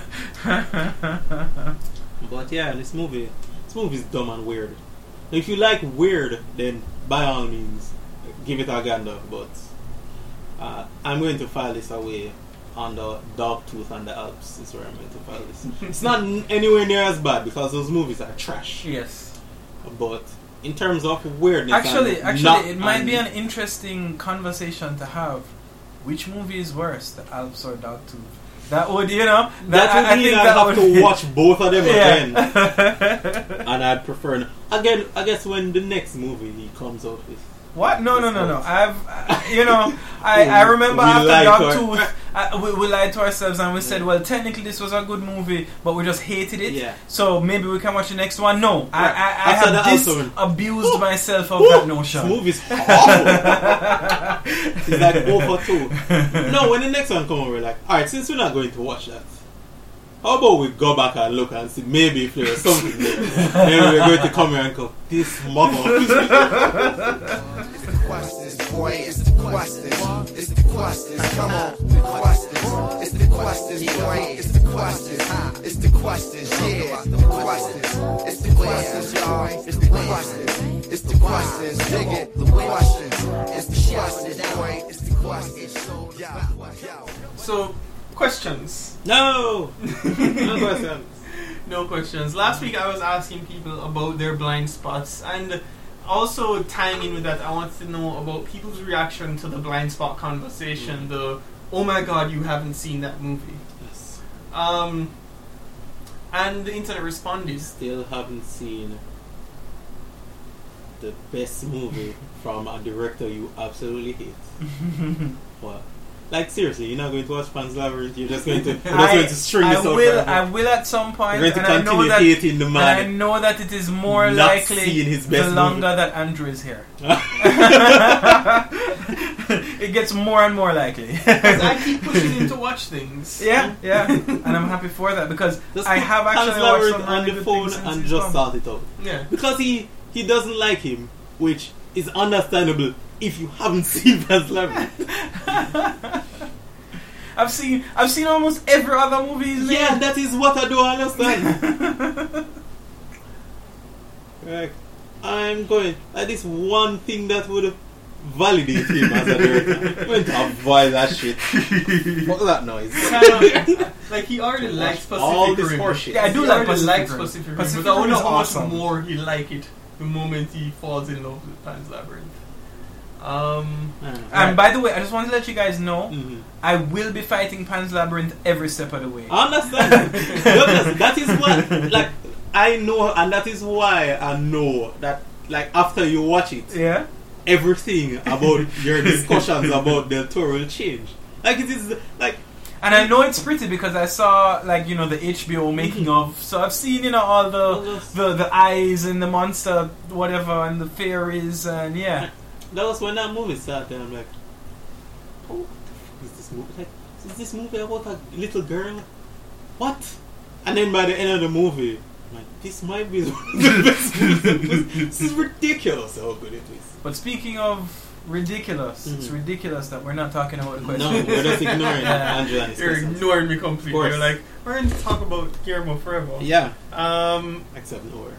But yeah, this movie. This movie is dumb and weird. If you like weird, then by all means, give it a gander, but uh, I'm going to file this away on the Dogtooth and the Alps. Is where I'm going to file this. It's not n- anywhere near as bad because those movies are trash. Yes. But in terms of weirdness, Actually, and actually, not- it might and- be an interesting conversation to have. Which movie is worse, the Alps or Dogtooth? That would, you know, That would I, I mean think I'd that have would to be- watch both of them again, Yeah. and I'd prefer n- again. I guess when the next movie he comes out with. What? No, no, no, no. I've, uh, you know, I, I remember We after lied to our- Dogtooth, uh, we, we lied to ourselves and we said, well, technically this was a good movie, but we just hated it. Yeah. So maybe we can watch the next one. No, I, Right. I, I After have that dis- also- abused myself of Ooh, that notion. This movie's awful. It's like oh for two. No, when the next one comes, we're like, alright, since we're not going to watch that, how about we go back and look and see maybe if there's something there. Maybe we're going to come here and go, this mother. It's the questions, boy. It's the questions. It's the questions. Come on, the questions. the questions, yeah, the questions. It's the questions, y'all. It's the questions. It's the questions. Dig it. The questions. It's the questions, boy. It's the questions. Yeah, yeah. So, questions. No! No questions. No questions. Last week I was asking people about their blind spots, and also tying in with that, I wanted to know about people's reaction to the blind spot conversation. The oh my god, you haven't seen that movie. Yes. Um, and the internet responded. Still haven't seen the best movie from a director you absolutely hate. What? Like seriously, you're not going to watch Pan's Labyrinth. You're just going to, you're just I, going to string I this out. will. forever. I will at some point. You're going to and I know continue that, hating the and I man. know that it is more Not likely seeing his the best longer movie. that Andrew is here. It gets more and more likely. Because I keep pushing him to watch things. Yeah, yeah, and I'm happy for that because Just I put have Pan's actually watched Labyrinth some on really the good phone things since and he's just come. start it out. Yeah. Because he he doesn't like him, which is understandable if you haven't seen Pan's Labyrinth. I've seen I've seen almost every other movie he's made. Yeah, that is what I don't understand. Like, I'm going. That is one thing that would validate him as a director. I'm going to avoid that shit. What's that noise? Kind of, like he already likes Pacific all this Rim. horseshit. Yeah, I do He like already Pacific likes Rim. Pacific Rim, Pacific but I Rim wonder is how awesome. much more he like it the moment he falls in love with Pan's Labyrinth. Um, And by the way, I just want to let you guys know, Mm-hmm. I will be fighting Pan's Labyrinth every step of the way. I understand. Because that is what, like, I know, and that is why I know that, like, after you watch it, Yeah. everything about your discussions about Del Toro will change. Like, it is, like, And I know it's pretty because I saw, like, you know, the H B O making of. So I've seen, you know, all the the, the eyes and the monster, whatever, and the fairies, and yeah. that was when that movie started, and I'm like, oh, what the fuck is this movie? Like, is this movie about a little girl? What? And then by the end of the movie, I'm like, this might be one of the best movies. This is ridiculous how good it is. But speaking of ridiculous, it's Mhm. ridiculous that we're not talking about the question. No, we're just ignoring Yeah. Andrew and his you're questions. ignoring me completely. Of course. You're like, we're going to talk about Guillermo forever. Yeah, Um, except nowhere.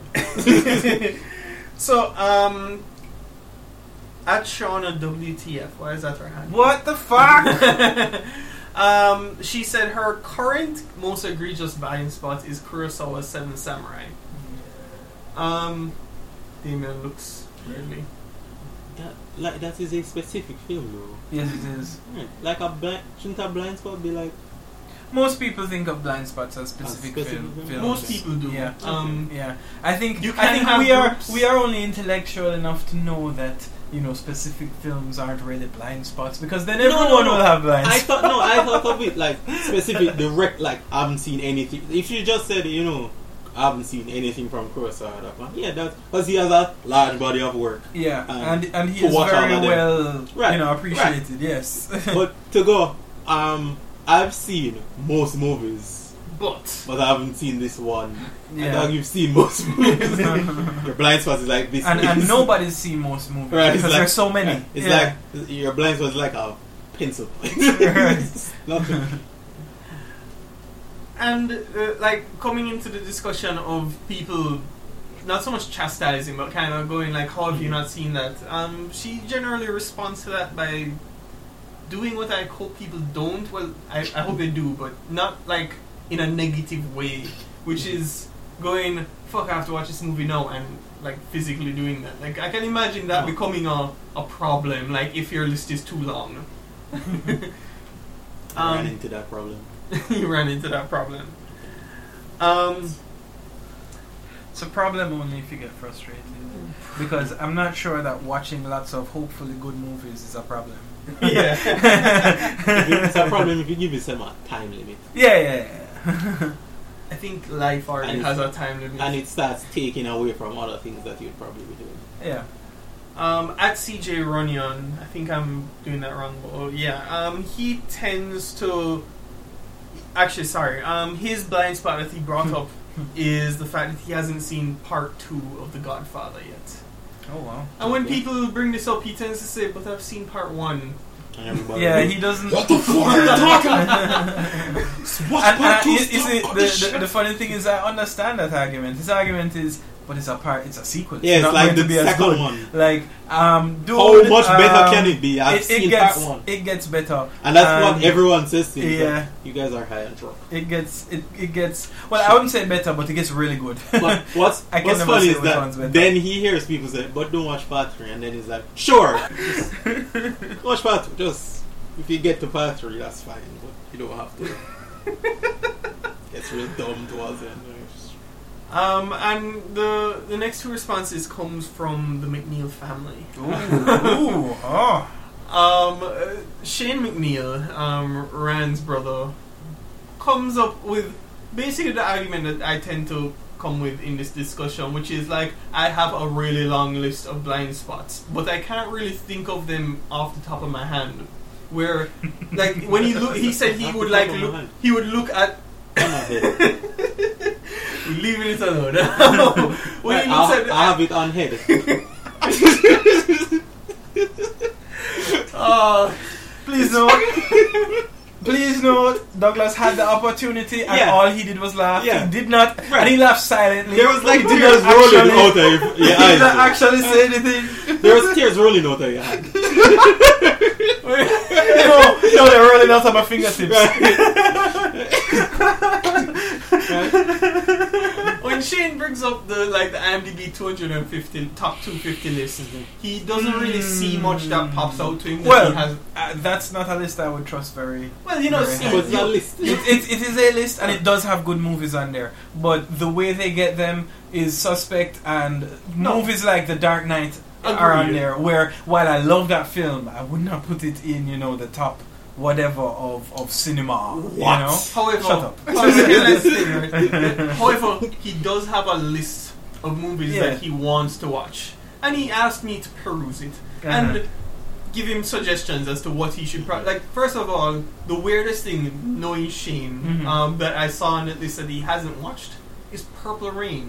so, um, at Shauna W T F, why is that her hand? What the fuck? um, she said her current most egregious blind spot is Kurosawa's Seven Samurai. Um, Damien looks weirdly. That, like, that is a specific film, though. Yes, it is. Right. Like a blind, shouldn't a blind spot be like? Most people think of blind spots as specific, specific film, film. films. Most people do. Yeah. Um, Yeah, I think You I can think have we are groups. we are only intellectual enough to know that you know specific films aren't really blind spots because then No, no, everyone no. will have blind I spots. thought no, I thought of it like specific, direct. Like I haven't seen anything. If you just said, you know, I haven't seen anything from Kurosawa, that one, yeah, that's because he has a large body of work. Yeah, Um, and and he to is watch all very of them. well Right, you know appreciated. Yes, But to go, um, I've seen most movies, but but I haven't seen this one. Yeah. I thought you've seen most movies. Your blind spot is like this, and is- and nobody's seen most movies Right, it's because like- there's so many. It's Yeah. like your blind spot is like a pencil point. Right. Nothing. and uh, like coming into the discussion of people not so much chastising but kind of going like, how have you not seen that? Um, she generally responds to that by doing what I hope people don't. Well, I, I hope they do, but not like in a negative way, which is going, fuck, I have to watch this movie now, and like physically doing that. Like I can imagine that Oh. becoming a, a problem, like if your list is too long. I ran into that problem. You ran into that problem. Um, It's a problem only if you get frustrated. Because I'm not sure that watching lots of hopefully good movies is a problem. yeah. It's a problem if you give yourself a time limit. Yeah, yeah, yeah. I think life already And has a it's- time limit. And it starts taking away from other things that you'd probably be doing. yeah. Um, at C J Runyon, I think I'm doing that wrong, but oh, yeah, um, he tends to. Actually, sorry. Um, his blind spot that he brought up is the fact that he hasn't seen part two of The Godfather yet. Oh wow. And when Okay. people bring this up, he tends to say, "But I've seen part one." And everybody Yeah, goes, he doesn't. what the fuck are you talking about? Watch And, part and two, you, you stop see, all the, this the, shit. the funny thing is, I understand that argument. His argument is, but it's a part, it's a sequel. Yeah, it's not like going to the be as second good. one. Like, um, dude, How much better um, can it be? I've it, seen it gets, part one. It gets better, And that's what Um, everyone says to me. yeah. Yeah. You guys are high on drugs. It gets, it, it gets. Well, I wouldn't say better, but it gets really good. But what's, I can what's never funny say is which one's better. that then he hears people say, but don't watch part three. And then he's like, sure. Just watch part two. Just, if you get to part three, that's fine. But you don't have to. It's real dumb towards the end. Um, and the the next two responses comes from the McNeil family. Ooh, ooh, oh. Um, uh, Shane McNeil, um, Rand's brother, comes up with basically the argument that I tend to come with in this discussion, which is like, I have a really long list of blind spots, but I can't really think of them off the top of my hand. Where, like, when he look, he said he Off would the like top of my look, hand. he would look at. On my head. We're leaving it alone. when Right, he I'll, looks at, I have it on head. uh, Please note, please note, Douglas had the opportunity, and Yeah. all he did was laugh. Yeah. He did not, Right. and he laughed silently. There was like He did tears not rolling actually- out of your He did eyes. not actually say anything. There was tears rolling out of your hand. no, no, they're rolling out of my fingertips. when Shane brings up the like the IMDb two hundred fifty top two hundred fifty list, he doesn't really see much that pops out to him. That Well, he has, uh, that's not a list I would trust very. well, you know, very see, highly. But it's a list. It, it, it is a list, and it does have good movies on there. But the way they get them is suspect, and No. movies like The Dark Knight are on Agreed. there. Where while I love that film, I would not put it in, you know, the top whatever of, of cinema. What? You know? However, Shut up. however, let's stay right. However, he does have a list of movies Yeah. that he wants to watch, and he asked me to peruse it Uh-huh. and give him suggestions as to what he should. Pro- like, first of all, the weirdest thing, knowing Shane, Mhm. um, that I saw on that list that he hasn't watched is Purple Rain.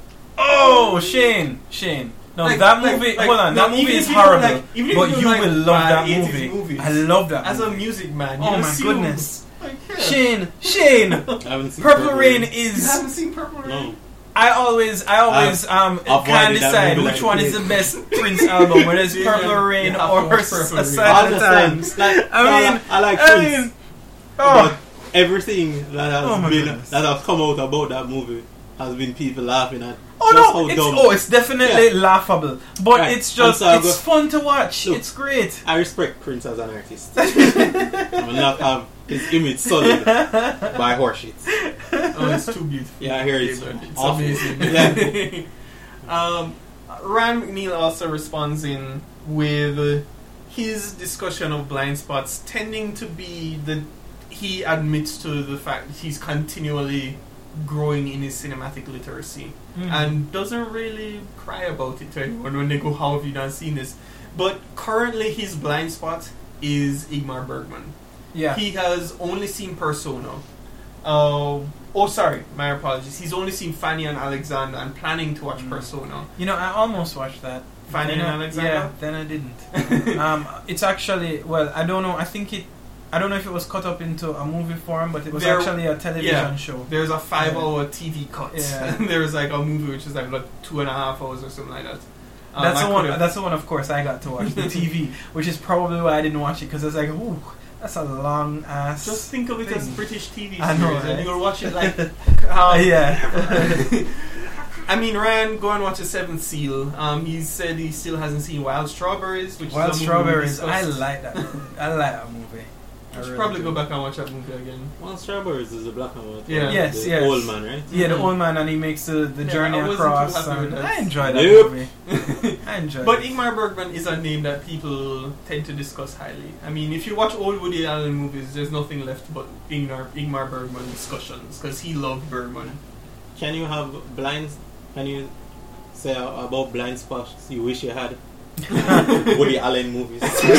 Oh, Shane, Shane. No, Like- that like- movie. like, hold on, no, that movie even is if you don't horrible. like- even if but you you don't like will love bad that eighties movie. movies, I love that. As a movie. music man, you Oh my assume, goodness, like, yeah. Shane, Shane. I haven't seen Purple Rain You is. haven't seen Purple Rain? No. I always, I always um avoided can't that decide movie which like one is this. the best Prince album, whether it's Yeah, Purple you Rain have to or watch A Purple Rain. Sign I of the understand. Times. Like, I no, mean, I like I Prince. mean, But oh, everything that has Oh my been goodness. that has come out about that movie has been people laughing at. oh just no, how it's dumb. oh, it's definitely Yeah. laughable, but Right. it's just And so I it's go- fun to watch. Look. It's great. I respect Prince as an artist. I will not have his image sullied by horseshits. Oh, it's too beautiful. Yeah, I hear it's It's awful. amazing. Yeah. um, Rand McNeil also responds in with uh, his discussion of blind spots tending to be that he admits to the fact that he's continually growing in his cinematic literacy Mhm. and doesn't really cry about it to anyone when they go, how have you not seen this? But currently his blind spot is Ingmar Bergman. Yeah. He has only seen Persona. Uh, oh, sorry, my apologies. He's only seen Fanny and Alexander and planning to watch Mm. Persona. You know, I almost watched that. Fanny Then and I- Alexander? Yeah, then I didn't. um, it's actually well, I don't know. I think it. I don't know if it was cut up into a movie form, but it was There- actually a television yeah. show. There's a five-hour T V cut. Yeah. And there's like a movie which is like about two and a half hours or something like that. Um, That's I the one. could've- That's the one. Of course, I got to watch the T V, which is probably why I didn't watch it because I was like, "Ooh, that's a long ass." Just think of it as thing. British T V series, I know, and right? you'll watch it like. Uh, um, yeah. I mean, Ryan, go and watch The Seventh Seal. Um, he said he still hasn't seen Wild Strawberries, which Wild is a movie we Strawberries. I discussed. like that. movie. I like that movie. I I should really probably do. go back and watch that movie again. Wild Strawberries is a black and white. Yeah. one. Yes, the yes. old man, right? Yeah, the Mhm. old man, and he makes the, the Yeah, journey I wasn't too across. happy with And that. I enjoy that Nope. movie. I enjoy But it. Ingmar Bergman is a name that people tend to discuss highly. I mean, if you watch old Woody Allen movies, there's nothing left but Ingmar, Ingmar Bergman discussions because he loved Bergman. Can you have blind? Can you say uh, about blind spots you wish you had? Woody Allen movies. Wish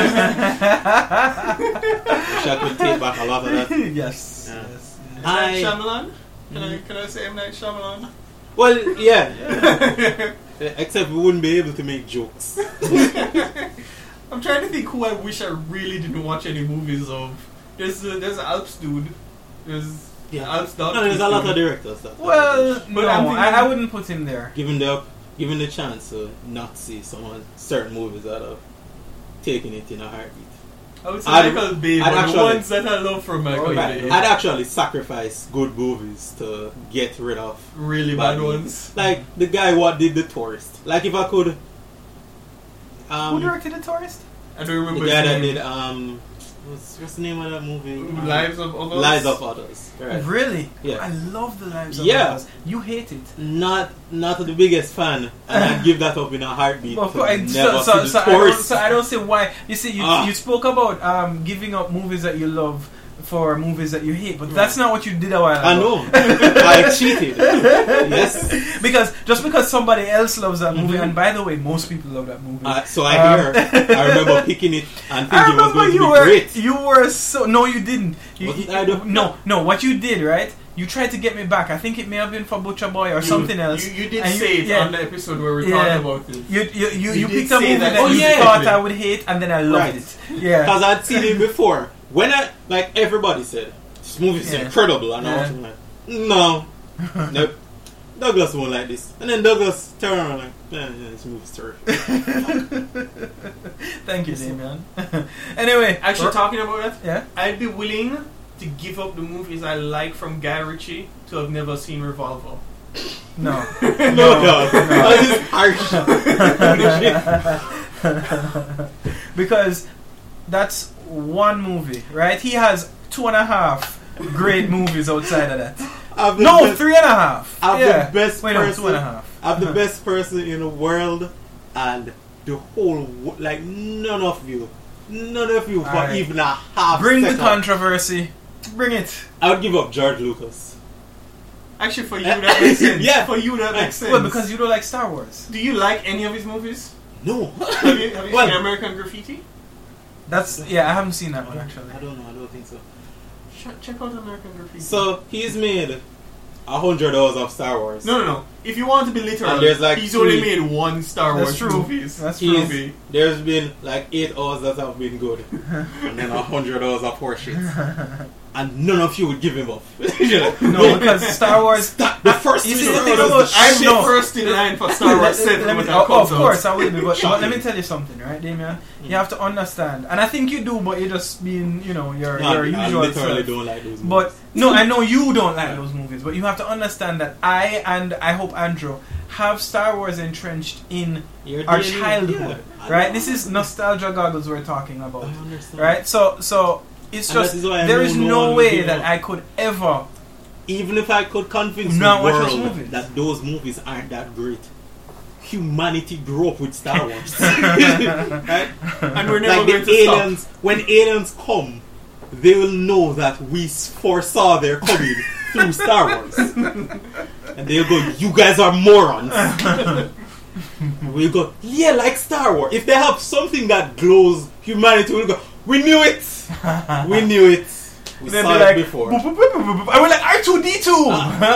I could take back a lot of that. yes. Yeah. yes. M. I- Night Shyamalan? Can I Mm-hmm. can I say M. Night Shyamalan? Well, yeah. Except we wouldn't be able to make jokes. I'm trying to think who I wish I really didn't watch any movies of. There's uh, there's Alps dude. There's Yeah. Alps dog. No, there's a lot dude. of directors that. Well, But no, I'm thinking- I, I wouldn't put him there. given the given the chance to not see someone certain movies that have taken it in a heartbeat. I would say I'd- Michael Bay, I'd but the actually- ones that I love from Michael Oh, yeah. Bay. I'd actually sacrifice good movies to get rid of Really bad ones. Like the guy what did The Tourist. Like if I could. Who Um, directed The Tourist? I don't remember the guy his that name. did um, what's, what's the name of that movie? Um, Lives of Others. Lives of Others. Right. Really? Yeah. I love The Lives of Yeah. Others. You hate it. Not not the biggest fan, and I'd give that up in a heartbeat. Well, to I, never so, see so, The so, I don't, Tourist. so I don't see why. You see, you, Ah. you spoke about um, giving up movies that you love for movies that you hate, but that's not what you did a while ago. I know. I cheated. Yes. Because just because somebody else loves that movie, Mhm. and by the way, most people love that movie. Uh, so I Um, hear. I remember picking it and I thinking it was remember going to you be were great. you were so no you didn't you, What did you- I do? no no what you did right you tried to get me back. I think it may have been for Butcher Boy or You- something else. You, you did And say it yeah. on the episode where we Yeah. talked about it. You you you, You you did picked a say movie that. that, Oh, you yeah. thought I would hate, and then I loved Right. it. Yeah. Because I'd seen it before. When I, like everybody said, this movie is Yeah. incredible. And I Yeah. was like, no. Nope. Douglas won't like this. And then Douglas turned around like, yeah, yeah, this movie's terrific. Thank you, Damien. Anyway, Actually, r- talking about that, yeah. I'd be willing to give up the movies I like from Guy Ritchie to have never seen Revolver. No. No, no. That is harsh. Because that's one movie, right? He has two and a half great movies outside of that. I'm the No, best, three and a half. I'm yeah. the best Wait, no, person. two and a half. I'm the best person in the world, and the whole wo- like none of you, none of you for Alright. even a half. Bring the second. controversy. Bring it. I would give up George Lucas. Actually, for you that makes sense. Yeah. For you that makes sense. Well, because you don't like Star Wars. Do you like any of his movies? No. Have you, have you Well- seen American Graffiti? That's yeah. I haven't seen that one actually. I don't know. I don't think so. Ch- check out American Graffiti. So he's made a hundred hours of Star Wars. no, no, no. If you want to be literal, And there's like he's only three- made one Star That's Wars true. movies. That's true. true. He's, there's been like eight hours that have been good, and then a hundred hours of horseshit, and none of you would give him up. No, because Star Wars. That, the first You three see, the hours thing is about- the I'm shit. the first in line for Star Wars Let- seven let me- when that oh, comes of course, out. I will be. But, but let Shocking. me tell you something, right, Damien? You have to understand, and I think you do, but you're just being, you know, your No, your I usual literally self. don't like those movies. But no, I know you don't like those movies, but you have to understand that I and I hope Andrew have Star Wars entrenched in You're our dealing- childhood, yeah, I right? know. This is nostalgia goggles we're talking about, I understand. right? So, so it's And just that is why I there know is no no one will way give that up. I could ever. Even if I could convince Not the watch those world movies. that those movies aren't that great, humanity grew up with Star Wars. Right? And we're never Like going the to stop. aliens, when aliens come, they will know that we foresaw their coming through Star Wars. And they'll go, you guys are morons. We'll go, yeah, like Star Wars. If they have something that glows humanity, we'll go, we knew it. We knew it. We They'll saw be it like, before. boop, boop, boop, boop, boop. I was like R two D two.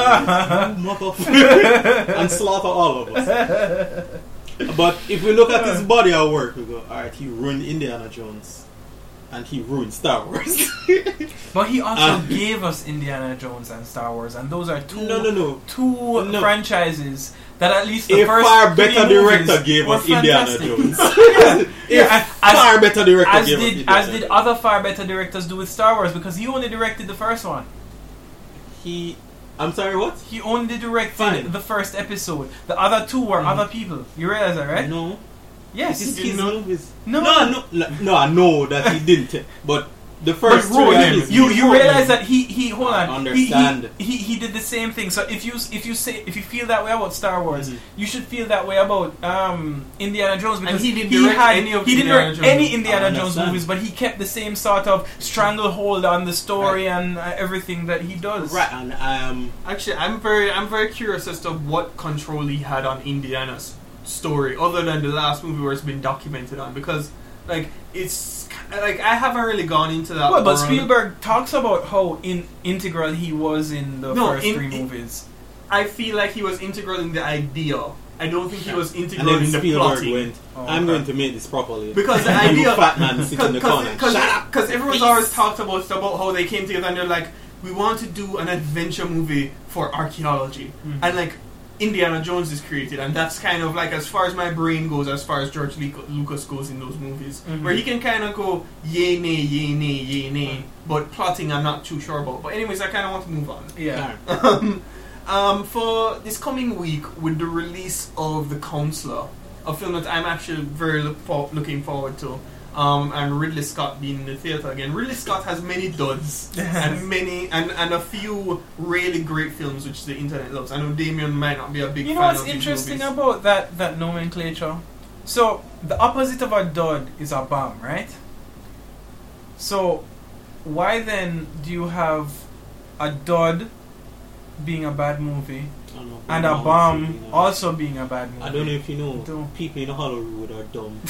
Motherfucker. And slaughter all of us. But if we look at his body of work, we go, alright, he ruined Indiana Jones. And he ruined Star Wars. But he also Um, gave us Indiana Jones and Star Wars, and those are two no, no, no. two No. franchises that at least the A first far three better movies director gave were us Indiana fantastic. Jones. Yeah, A as- far better director As gave us did Indiana as did Jones. other far better directors do with Star Wars, because he only directed the first one. He. I'm sorry, what? He only directed Fine. the first episode. The other two were Mhm. other people. You realize that, right? No. Yes. This is didn't his know? movies. No. no, no, no, no, I know that he didn't. But the first But three wrote are them. his. You He you wrote realize them. that he he hold I on he, he, understand. he he did the same thing. So if you if you say if you feel that way about Star Wars, Mhm. you should feel that way about um, Indiana Jones, because he didn't direct had any of he didn't Indiana direct Jones any movies. Indiana I Jones understand. movies, but he kept the same sort of stranglehold on the story and uh, everything that he does. Right, and um, Actually, I'm very, I'm very curious as to what control he had on Indiana's story, other than the last movie where it's been documented on. Because, like, it's like I haven't really gone into that. Well, but world. Spielberg talks about how in integral he was in the No, first in- three in- movies. I feel like he was integral in the idea, I don't think he was And integral then in the Spielberg plotting. went, Oh, I'm okay. going to make this properly. Because the And you idea, fat man sit in the corner. Shut up! because everyone's always talked about about how they came together and they're like, we want to do an adventure movie for archaeology, Mhm. and like Indiana Jones is created, and that's kind of like as far as my brain goes, as far as George Lu- Lucas goes in those movies, Mhm. where he can kind of go yay nay yay nay yay nay, but plotting I'm not too sure about. But anyways, I kind of want to move on. Yeah. um, um, for this coming week, with the release of The Counselor, a film that I'm actually very look for, looking forward to, um, and Ridley Scott being in the theatre again. Ridley Scott has many duds and many and, and a few really great films which the internet loves. I know Damien might not be a big You know fan what's of these interesting movies. about that, that nomenclature? So, the opposite of a dud is a bomb, right? So, why then do you have a dud being a bad movie I don't know, and a bombs, bomb you know. also being a bad movie? I don't know if you know, Don't. people in Hollywood are dumb.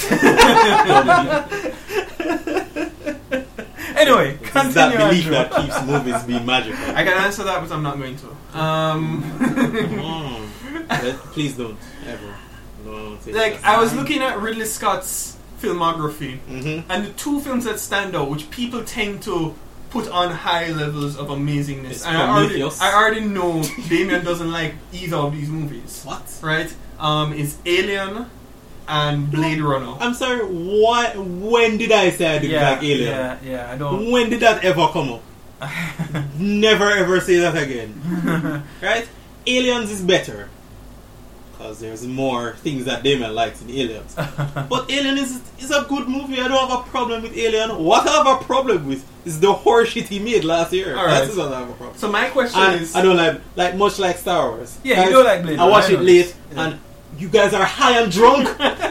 Anyway, It's continue that on, belief Drew. that keeps movies being magical. I can answer that, but I'm not going to. Um, Mm. But please don't ever. No, say like I was looking at Ridley Scott's filmography, Mm-hmm. and the two films that stand out, which people tend to put on high levels of amazingness, It's and I already, Prometheus. I already know Damien doesn't like either of these movies, What? right? Um, is Alien and Blade Runner. I'm sorry. What? When did I say I didn't Yeah, like Alien? yeah, yeah, I don't. When did that ever come up? Never ever say that again. Right? Aliens is better because there's more things that Damien likes in Aliens. But Alien is is a good movie. I don't have a problem with Alien. What I have a problem with is the horse shit he made last year. All right. That's what I have a problem. So my question And is, I don't like like much like Star Wars. Yeah, you Guys, don't like Blade I Runner, watch I it know late this. Yeah. and you guys are high and drunk.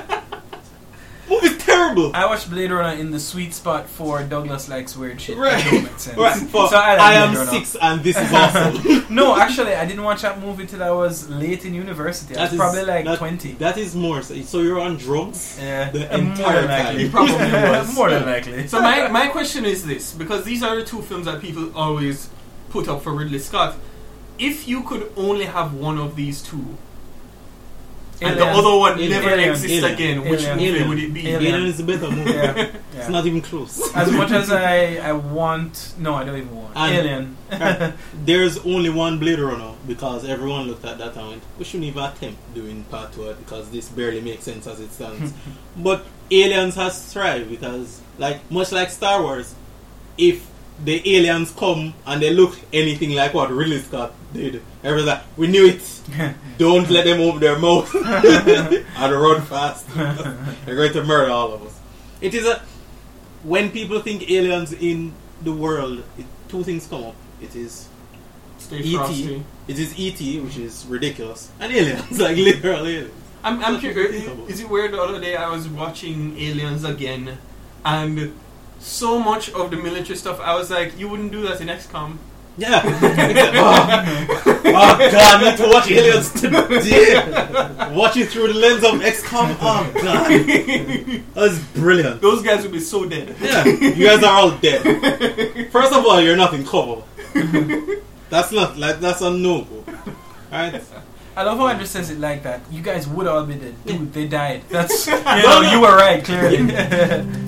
Movie's terrible. I watched Blade Runner in the sweet spot for Douglas likes weird shit. Right. That don't make sense. Right. For So I, like I Blade am Runner. six and this is awesome. No, actually, I didn't watch that movie till I was late in university. I was That is- probably like that- twenty. That is more. So, so you're on drugs Yeah, the Uh, more entire than likely. time. Probably was. More than likely. so my my question is this, because these are the two films that people always put up for Ridley Scott. If you could only have one of these two, and the Alien. other one Alien. never Alien. exists Alien. again, which Alien. movie Alien. would it be? Alien. Alien is a better movie. Yeah, It's yeah. not even close. As much as I, I want, no, I don't even want And- Alien. Right. There's only one Blade Runner because everyone looked at that and went, we shouldn't even attempt doing part two because this barely makes sense as it stands. But Aliens has thrived because, like, much like Star Wars, if the aliens come and they look anything like what Ridley Scott did, everyone's like, we knew it. Don't let them open their mouth and run fast. They're going to murder all of us. It is a when people think aliens in the world, it, two things come up. It is Stay E T. frosty. It is E T, which is ridiculous, and aliens, like literal aliens. I'm, I'm curious. Unbelievable. Is it weird? The other day I was watching Aliens again, and so much of the military stuff, I was like, you wouldn't do that in X COM. Yeah. oh, oh God, I need to watch aliens today. Watch it through the lens of X COM. Oh God, that's brilliant. Those guys would be so dead. Yeah, you guys are all dead. First of all, you're not in cover. That's not like that's a no go. Right? I love how Andrew says it like that. You guys would all be dead. Dude, they died. That's, you know, you were right, clearly.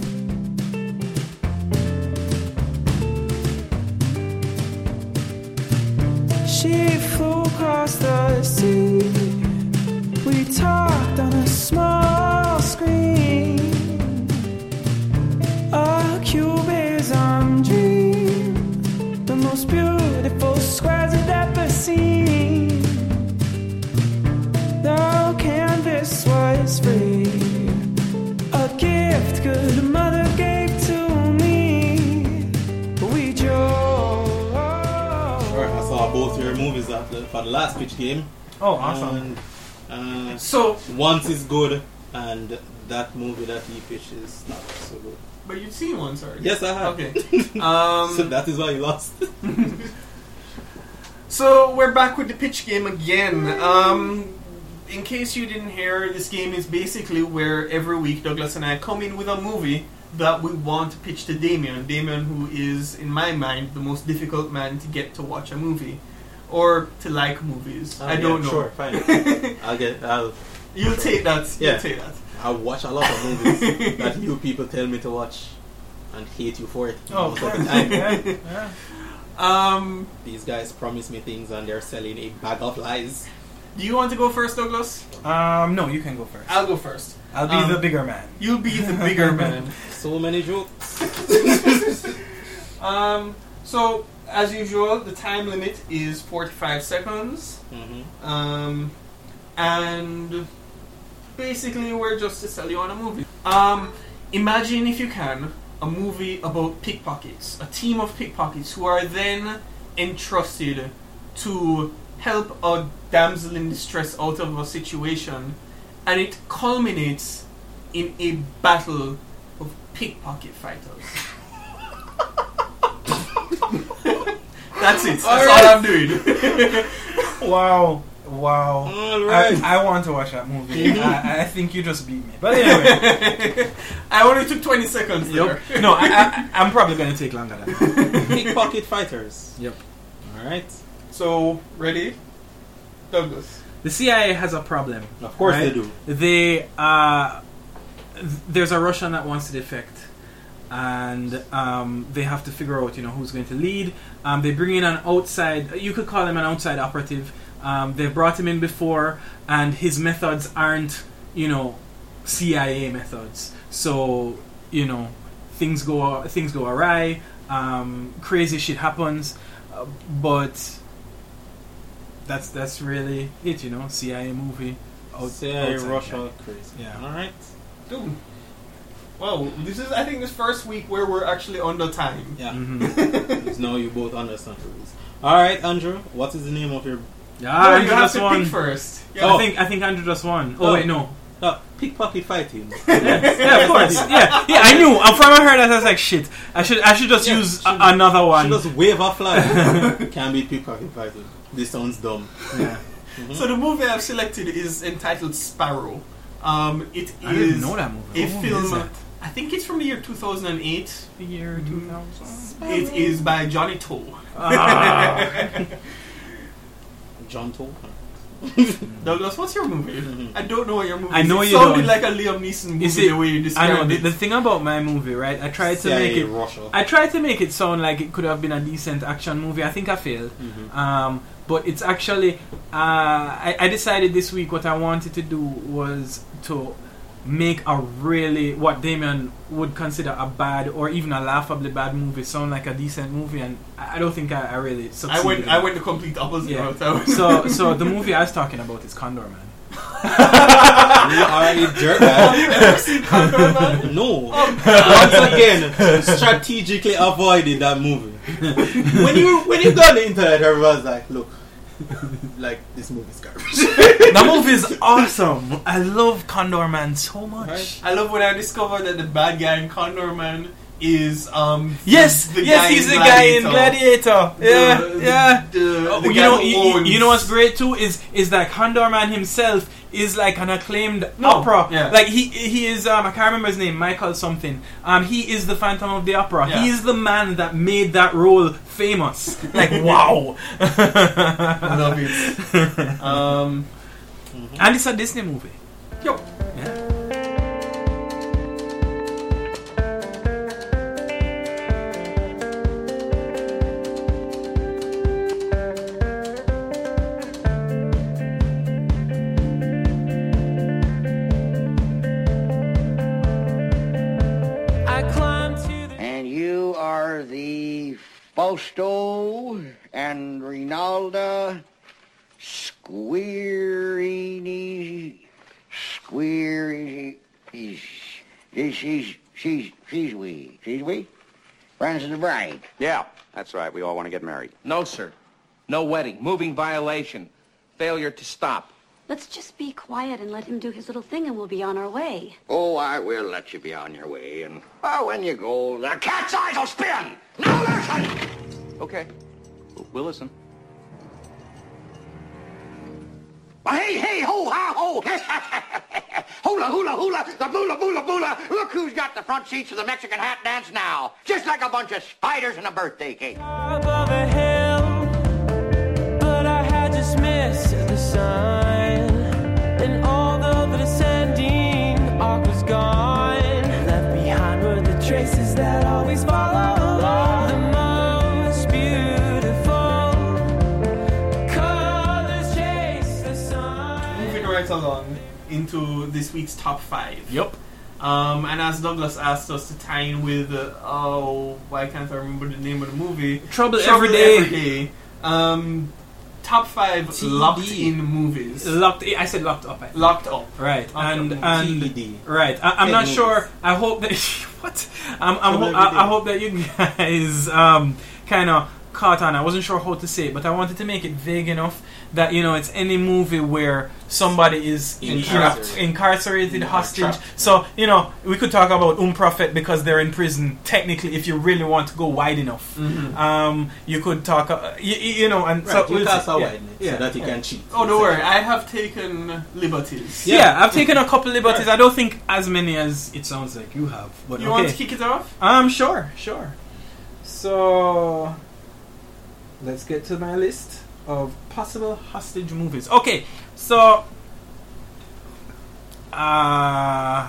She flew across the sea. We talked on a small screen. A cubism dream. The most beautiful squares I'd ever seen. The canvas was free. A gift good mother gave to me. We drove. Alright, I saw both your movies after for the last pitch game. Oh, awesome. And, uh, So, Once is good, and that movie that he pitched is not so good. but you've seen one, sorry. Yes, I have. Okay. Um, So that is why you lost. So we're back with the pitch game again. Um, in case you didn't hear, this game is basically where every week Douglas and I come in with a movie that we want to pitch to Damien. Damien, who is, in my mind, the most difficult man to get to watch a movie or to like movies. Oh, I yeah, don't know. Sure, fine. I'll get. I'll You'll take that. You'll Yeah. take that. I watch a lot of movies that you people tell me to watch and hate you for it. Oh, most of the time. yeah, yeah. Um, These guys promise me things and they're selling a bag of lies. do you want to go first, Douglas? Um, no, you can go first. I'll go first. I'll be um, the bigger man. You'll be the bigger man. So many jokes. Um, so, as usual, the time limit is forty-five seconds. Mm-hmm. Um, and basically, we're just to sell you on a movie. Um, imagine, if you can, a movie about pickpockets. A team of pickpockets who are then entrusted to help a damsel in distress out of a situation. And it culminates in a battle of pickpocket fighters. That's it. That's all, right. I'm doing. Wow. Wow. All right. I, I want to watch that movie. I, I think you just beat me. But anyway. I only took twenty seconds there. Yep. No, I, I, I'm probably going to take longer than that. Pickpocket fighters. Yep. Alright. So, ready? Douglas. The C I A has a problem. Of course right? they do. They, uh, th- there's a Russian that wants to defect. And um, they have to figure out, you know, who's going to lead. Um, they bring in an outside, you could call him an outside operative. Um, they've brought him in before, and his methods aren't, you know, C I A methods. So, you know, things go things go awry. Um, crazy shit happens, uh, but that's that's really it. You know, C I A movie. Out, C I A outside, Russia crazy. Yeah. Alright. Dude. Well, this is, I think, this first week where we're actually under time. Yeah. Mhm. Because now you both understand rules. Alright, Andrew, what is the name of your Yeah, No, Andrew you have just to won. pick first. I Yeah. think I think Andrew just won. Oh, Oh. wait, no. uh, pickpocket fighting? Yeah, of course. Yeah, yeah. I knew. I'm from I heard that. I was like, shit. I should I should just Yeah, use should- a- another one. She just wave a flag. Can't be pickpocket fighting. This sounds dumb. Yeah. So the movie I've selected is entitled Sparrow. Um, it I didn't is know that movie. a What movie is film. that? I think it's from the year two thousand eight. The year two thousand. It is by Johnny To. Ah. John Toll. Douglas, what's your movie? I don't know what your movie I is. know it you sounded don't. like a Liam Neeson movie You see, the way you I described know the, it. the thing about my movie, right? I tried to C I A make it. Russia. I tried to make it sound like it could have been a decent action movie. I think I failed. Mhm. Um, but it's actually. Uh, I, I decided this week what I wanted to do was to make a really what Damien would consider a bad or even a laughably bad movie sound like a decent movie, and I I don't think I, I really succeeded. I went. in I it. went the complete opposite Yeah. route. I went- So, so the movie I was talking about is Condor Man. You are a jerk. Have you ever seen Condor Man? No. Once again, strategically avoided that movie. when you when you go on the internet, everyone's like, look, like this movie's garbage. The movie is awesome. I love Condor Man so much. Right. I love when I discovered that the bad guy in Condor Man is um Yes, the yes, guy he's in the guy in Gladiator. Gladiator. Yeah, The- yeah. the- Oh, the you guy know, who you, you- owns- you know what's great too is is that Condor Man himself is like an acclaimed No, opera. yeah. Like he he is um I can't remember his name, Michael something. Um, he is the Phantom of the Opera. Yeah. He is the man that made that role famous. Like wow. I love it. Um, And it's a Disney movie. yo, Yeah. I climbed to the And you are the Fausto and Rinalda Squeerini Squeerini she's she's she's she's we she's we friends of the bride. Yeah, that's right. We all want to get married. No, sir. No wedding. Moving violation. Failure to stop. Let's just be quiet and let him do his little thing and we'll be on our way. Oh, I will let you be on your way, and oh, when you go, the cat's eyes will spin. Now listen. Okay. We'll listen. Hey, hey, ho, ha, ho. Hula, hula, hula, the boola, boola, boola. Look who's got the front seats of the Mexican hat dance now. Just like a bunch of spiders in a birthday cake. above a hill, but I had just missed the sign. And although along into this week's top five. Yep. Um, and as Douglas asked us to tie in with, uh, oh, why can't I remember the name of the movie? Trouble, Trouble Every Day. Every Day. Um, top five T D. locked in movies. Locked. I said locked up. I think. Locked up. Right. Locked and up and T D. right. I, I'm Head not movies. sure. I hope that what. I'm, I'm Trouble ho- Every I, I Day. hope that you guys um kind of caught on. I wasn't sure how to say it, but I wanted to make it vague enough that you know it's any movie where somebody is Incarcerated. in- incarcerated, Yeah, hostage. trapped. So you know we could talk about Um Prophet because they're in prison. Technically, if you really want to go wide enough, Mhm. um, you could talk. Uh, you, you know, and Right, so you we'll cast see. a Yeah. wideness Yeah. so that you can cheat. Oh, don't worry. I have taken liberties. Yeah, Yeah. I've taken a couple liberties. I don't think as many as it sounds like you have. But You okay. want to kick it off? Um, sure, sure. So, let's get to my list of possible hostage movies. Okay, so, uh,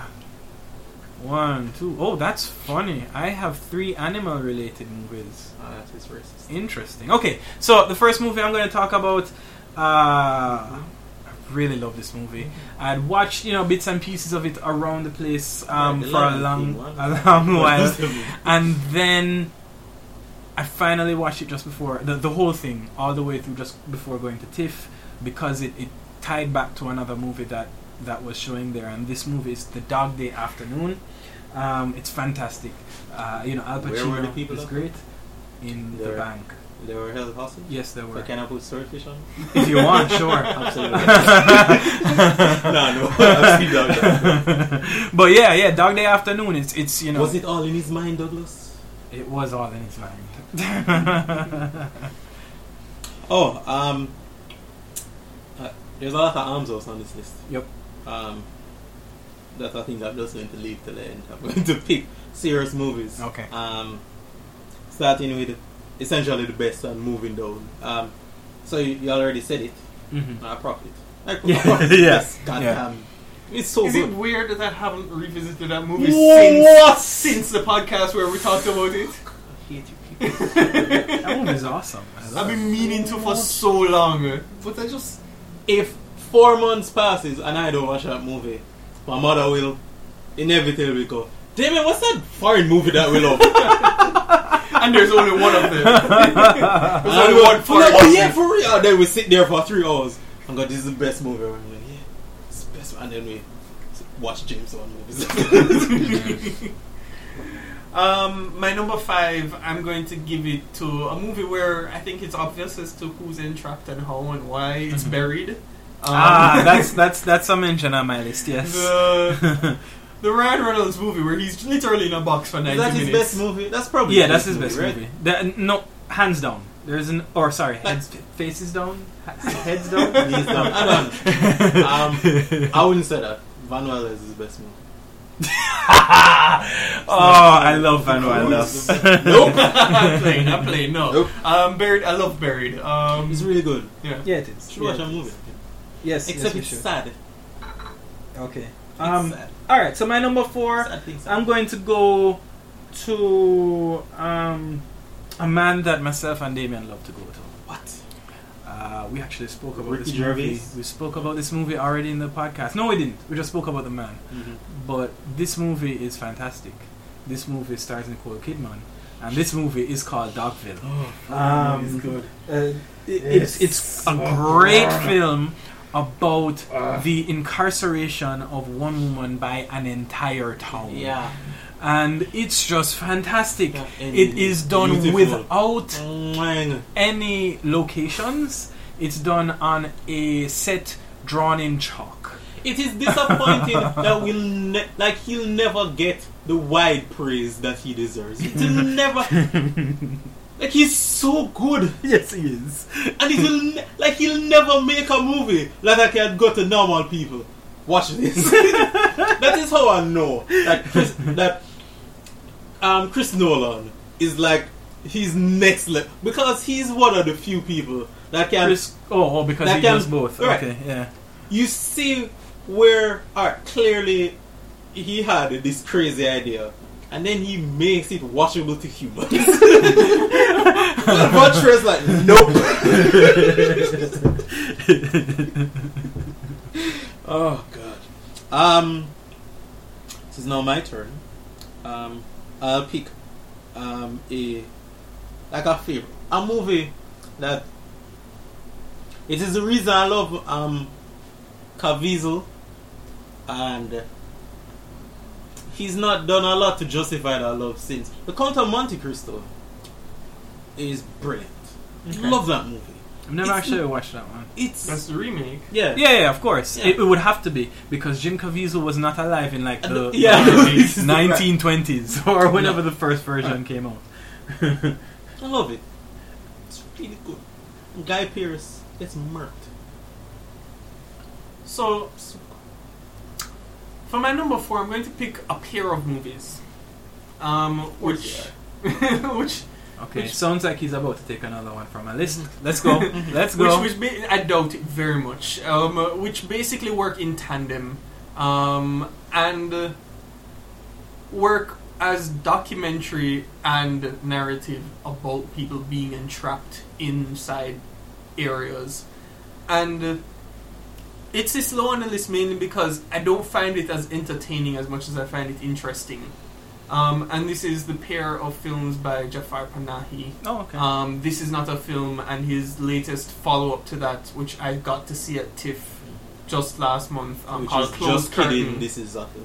one, two. Oh, that's funny. I have three animal-related movies. Ah, that is racist. Interesting. Okay, so the first movie I'm going to talk about, uh, I really love this movie. I'd watched, you know, bits and pieces of it around the place um, Right, the for a Lion long, King one. a long while, That's the movie. and then I finally watched it just before the the whole thing, all the way through, just before going to TIFF, because it, it tied back to another movie that that was showing there, and this movie is The Dog Day Afternoon. Um, it's fantastic. Uh, you know, Al Where were the Pacino people is up? great in They the were- bank. They were held hostage? Yes, they were. So can I put swordfish on? If you want, sure. Absolutely. no, no. I've seen Dog Day. But yeah, yeah, Dog Day Afternoon. It's it's you know. Was it all in his mind, Douglas? It was all in his mind. Oh, um, uh, there's a lot of arms house on this list. Yep. Um, that's a thing that I'm just going to leave till the end. I'm going to pick serious movies. Okay. Um, starting with essentially the best and moving down. Um, so you, you already said it. Mhm. Uh, Profit. I put Yeah. Profit. Yeah. Yes. God Yeah. damn. It's so Is good. it weird that I haven't revisited that movie What? since since the podcast where we talked about it? I hate you people. That movie is awesome. I love I've it. been meaning to for so long, but I just If four months passes and I don't watch that movie, my mother will inevitably go, damn it, what's that foreign movie that we love? and there's only one of them. There's And only I'm one like, for oh yeah, for real. And then we sit there for three hours and go, this is the best movie ever. I'm like, yeah, it's the best. And then we watch James Bond movies. Um, my number five, I'm going to give it to a movie where I think it's obvious as to who's entrapped and how and why. It's Buried. Um, Ah, that's that's that's a mention on my list. Yes. the the Ryan Reynolds movie where he's literally in a box for Is ninety that his minutes. best movie? That's probably Yeah, that's his movie, best right? movie. The- no, hands down. There's an or sorry, heads, faces down, Ha- heads down. He's not- I don't- um, I wouldn't say that. Van Wilder is his best movie. Oh, I love Van Wilder. Nope. I'm playing. I'm playing. No. Nope. Um, Buried. I love Buried. Um, It's really good. yeah. Yeah, it is. You should Yeah, watch it that is. movie. Yes, Except yes, we it's should. sad. Okay. It's Um. sad. All right. So my number four. Sad things I'm going to go to um a man that myself and Damien love to go to. What? Uh, we actually spoke about Ricky this movie. Gervais? We spoke about this movie already in the podcast. No, we didn't. We just spoke about the man. Mm-hmm. But this movie is fantastic. This movie stars Nicole Kidman, and this movie is called Dogville. Oh, Um, it's good. Uh, it- it's it's a great film about the incarceration of one woman by an entire town. Yeah. And it's just fantastic. Yeah, and It is done beautiful. without Mwah. any locations. It's done on a set drawn in chalk. It is disappointing that we'll ne- like he'll never get the wide praise that he deserves. It'll never like he's so good, Yes, he is. and it'll ne- like he'll never make a movie like I can go to normal people. Watch this. That is how I know that Chris, that um Chris Nolan is like he's next level because he's one of the few people that can. Chris, oh, oh, because That he can- does both. right. Okay, yeah. You see where uh, clearly he had this crazy idea and then he makes it watchable to humans. But Trey's like, nope. Oh God. Um, this is now my turn. Um, I'll pick um a like a favorite a movie that it is the reason I love um Caviezel, and he's not done a lot to justify that love since. The Count of Monte Cristo is brilliant. Okay. Love that movie. I've never It's- actually watched that one. It's That's the remake. yeah. Yeah, yeah, of course. Yeah. It, it would have to be because Jim Caviezel was not alive in like And the the- yeah, this is the nineteen twenties or whenever No. the first version came out. I love it. It's really good. Guy Pearce gets murked. So, for my number four, I'm going to pick a pair of movies. Um, which, which, Okay, Which- sounds like he's about to take another one from my list. Let's go. Let's go. which, which ba- I doubt it very much. Um, uh, which basically work in tandem, um, and uh, work as documentary and narrative about people being entrapped inside areas, and. Uh, It's this low on the list mainly because I don't find it as entertaining as much as I find it interesting. Um, and this is the pair of films by Jafar Panahi. Oh, okay. Um, this is not a film, and his latest follow-up to that, which I got to see at TIFF just last month, um, Which called is Closed just Curtain. kidding. This is a film.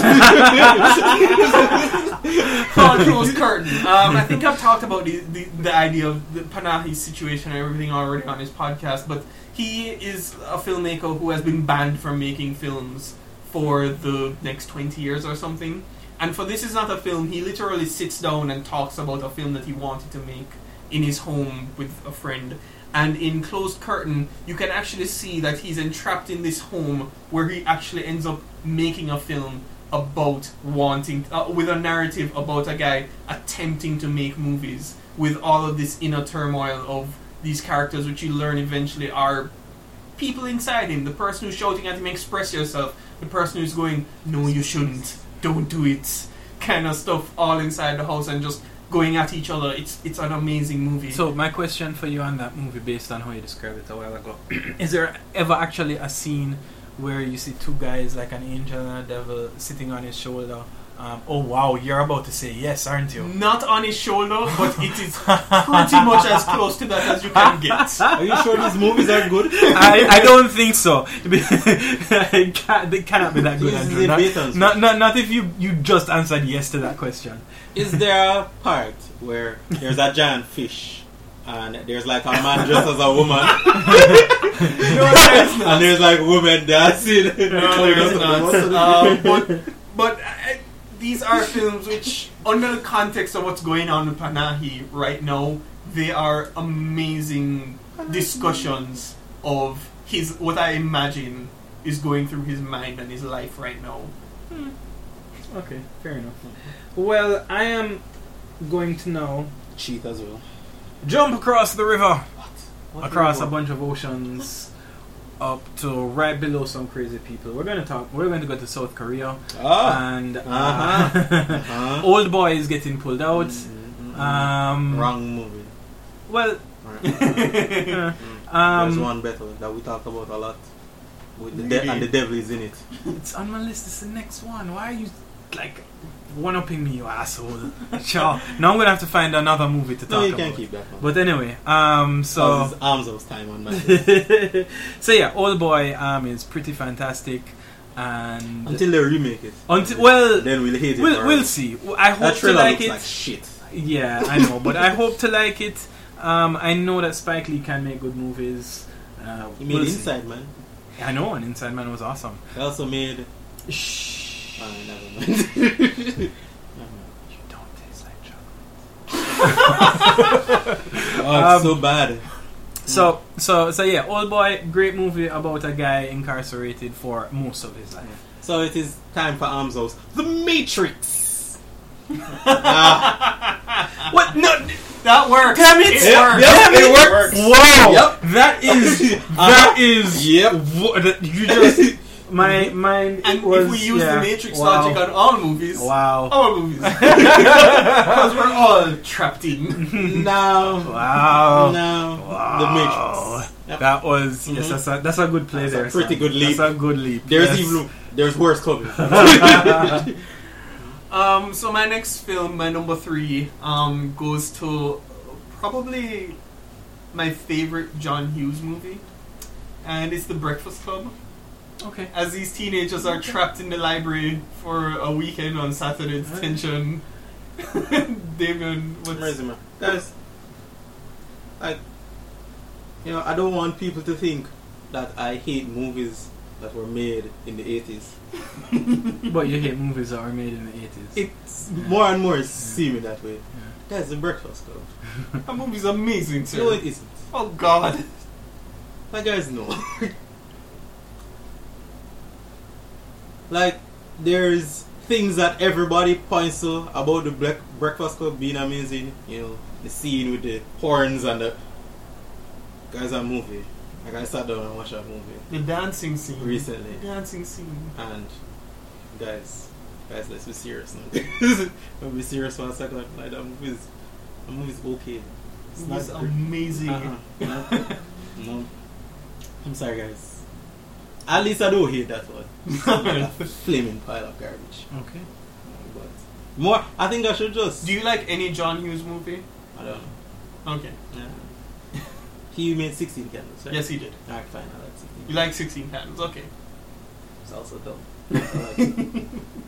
Called Closed Curtain. Um, I think I've talked about the, the, the idea of the Panahi's situation and everything already on his podcast, but he is a filmmaker who has been banned from making films for the next twenty years or something. And for This Is Not a Film, he literally sits down and talks about a film that he wanted to make in his home with a friend. And in Closed Curtain, you can actually see that he's entrapped in this home where he actually ends up making a film about wanting, uh, with a narrative about a guy attempting to make movies with all of this inner turmoil of these characters, which you learn eventually are people inside him. The person who's shouting at him, express yourself. The person who's going, no, you shouldn't, don't do it, kind of stuff, all inside the house and just going at each other. It's it's an amazing movie. So my question for you on that movie, based on how you described it a while ago, is there ever actually a scene where you see two guys, like an angel and a devil, sitting on his shoulder? Um, oh wow, you're about to say yes, aren't you? Not on his shoulder, but it is pretty much as close to that as you can get. Are you sure these movies are good? I, I don't think so. It can't, they cannot be that good, This is Andrew. a Not, bait and not, not, not if you, you just answered yes to that question. Is there a part where there's a giant fish and there's like a man dressed as a woman? No, there's not. And there's like women dancing. No, there's not. Um, but but uh, these are films which, under the context of what's going on with Panahi right now, they are amazing discussions of his what I imagine is going through his mind and his life right now. Hmm. Okay, fair enough. Well, I am going to now cheat as well. Jump across the river. What? What across river? a bunch of oceans up to right below some crazy people. We're going to talk. We're going to go to South Korea, Ah. and uh, Uh-huh. Uh-huh. Old Boy is getting pulled out. Mm-hmm. Um, Wrong movie. Well, Right. uh, There's um, one better that we talk about a lot. With the de- Really? and the devil is in it. it's on my list. It's the next one. Why are you like one upping me, you asshole? Sure. Now I'm gonna have to find another movie to talk No, you about. can't keep that one. But anyway, um, so His arms out time on my list. so yeah, Old Boy um is pretty fantastic, and Until they remake it. until well, Then we'll hate it. we'll forever. we'll see. I hope That to trailer like looks it. like shit. Yeah, I know, but I hope to like it. Um, I know that Spike Lee can make good movies. Uh, He made we'll see. Inside Man. I know, and Inside Man was awesome. He also made. Shh. Oh, never mind. You don't taste like chocolate. Oh, it's Um, so bad. So, so, so yeah, Old Boy, great movie about a guy incarcerated for most of his life. So it is time for Arms House. The Matrix! Ah. What? No, That works. damn it! It Yep, works. yep, It it works. works. Wow! Yep. That is Uh-huh. that is Yep. wha- that- you just my mind. And it was, if we use yeah, the Matrix wow. logic on all movies, Wow! all movies, because we're all trapped in. No. Wow! No. Wow. The Matrix. Yep. That was yes, Mhm. that's a that's a good play That's a there. pretty son. good leap. That's a good leap. There's yes. even there's worse coming. Um, so my next film, my number three, um, goes to probably my favorite John Hughes movie, and it's The Breakfast Club. Okay. As these teenagers are trapped in the library for a weekend on Saturday detention, Damien, what's... Crazy, man. Guys, like, you know, I don't want people to think that I hate movies that were made in the eighties. But you hate movies that were made in the eighties. It's more and more seeming that way. Guys, The Breakfast Club. That movie's amazing, too. No, it isn't. Oh, God. Like, guys, no. Like, there's things that everybody points to about the Black Breakfast Club being amazing. You know, the scene with the horns and the... Guys, that movie. Like, I sat down and watched that movie. The dancing scene. Recently. The dancing scene. And, guys, guys, let's be serious now. Let's be serious for a second. Like, that movie is... That movie is okay. It's It not was great. amazing. Uh-uh. No. No. I'm sorry, guys. At least I don't hate that one. It's not like a flaming pile of garbage. Okay. But more, I think I should just. Do you like any John Hughes movie? I don't know. Okay. Yeah. He made sixteen Candles, right? Yes, he did. Alright, fine. I like sixteen. You like sixteen Candles? Okay. It's also dumb. I like it.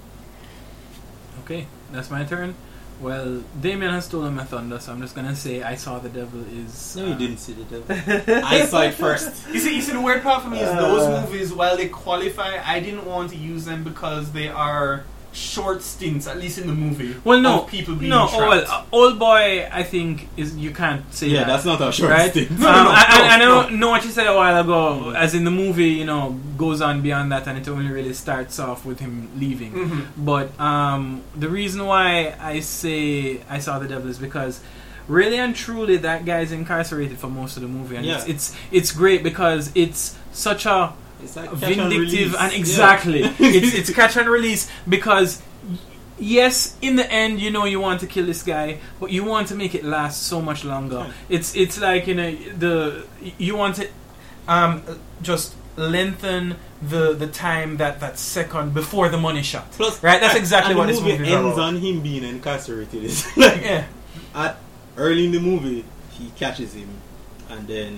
Okay, that's my turn. Well, Damien has stolen my thunder, so I'm just gonna say I Saw the Devil is... No, you uh, didn't see the devil. I saw it first. You see, you see, the weird part for me is Uh. those movies, while they qualify, I didn't want to use them because they are short stints, at least in the movie. Well, no, of people being no. trapped. Oh, well, uh, Old Boy, I think is you can't say Yeah, that. that's not a short right? stint. Um, No, no, no, I, I, no, I know, no. know what you said a while ago, Mm. as in the movie, you know, goes on beyond that, and it only really starts off with him leaving. Mhm. But um, the reason why I say I Saw the Devil is because really and truly that guy's incarcerated for most of the movie, and Yeah. it's, it's it's great because it's such a It's like catch and vindictive release. and Yeah. exactly it's it's catch and release because y- yes, in the end, you know you want to kill this guy, but you want to make it last so much longer. Yeah. It's it's like, you know, the you want to um just lengthen the the time that that second before the money shot. Plus, right? That's exactly and what the this movie movie is ends about. on him being incarcerated. It's like, Yeah. at early in the movie, he catches him, and then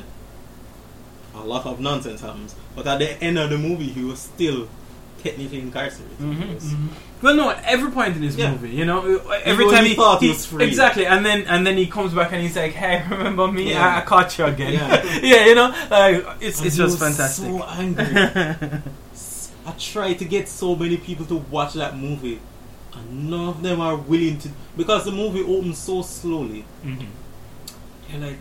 a lot of nonsense happens. But at the end of the movie, he was still technically incarcerated. Mhm, He was- Mhm. Well, no, at every point in this Yeah. movie, you know, every Even time he he, thought he he- was free. exactly, and then and then he comes back and he's like, "Hey, remember me? Yeah. I, I caught you again." Yeah. Yeah, you know, like it's And it's he just was fantastic. so angry. I tried to get so many people to watch that movie, and none of them are willing to, because the movie opens so slowly. Mhm. You're like,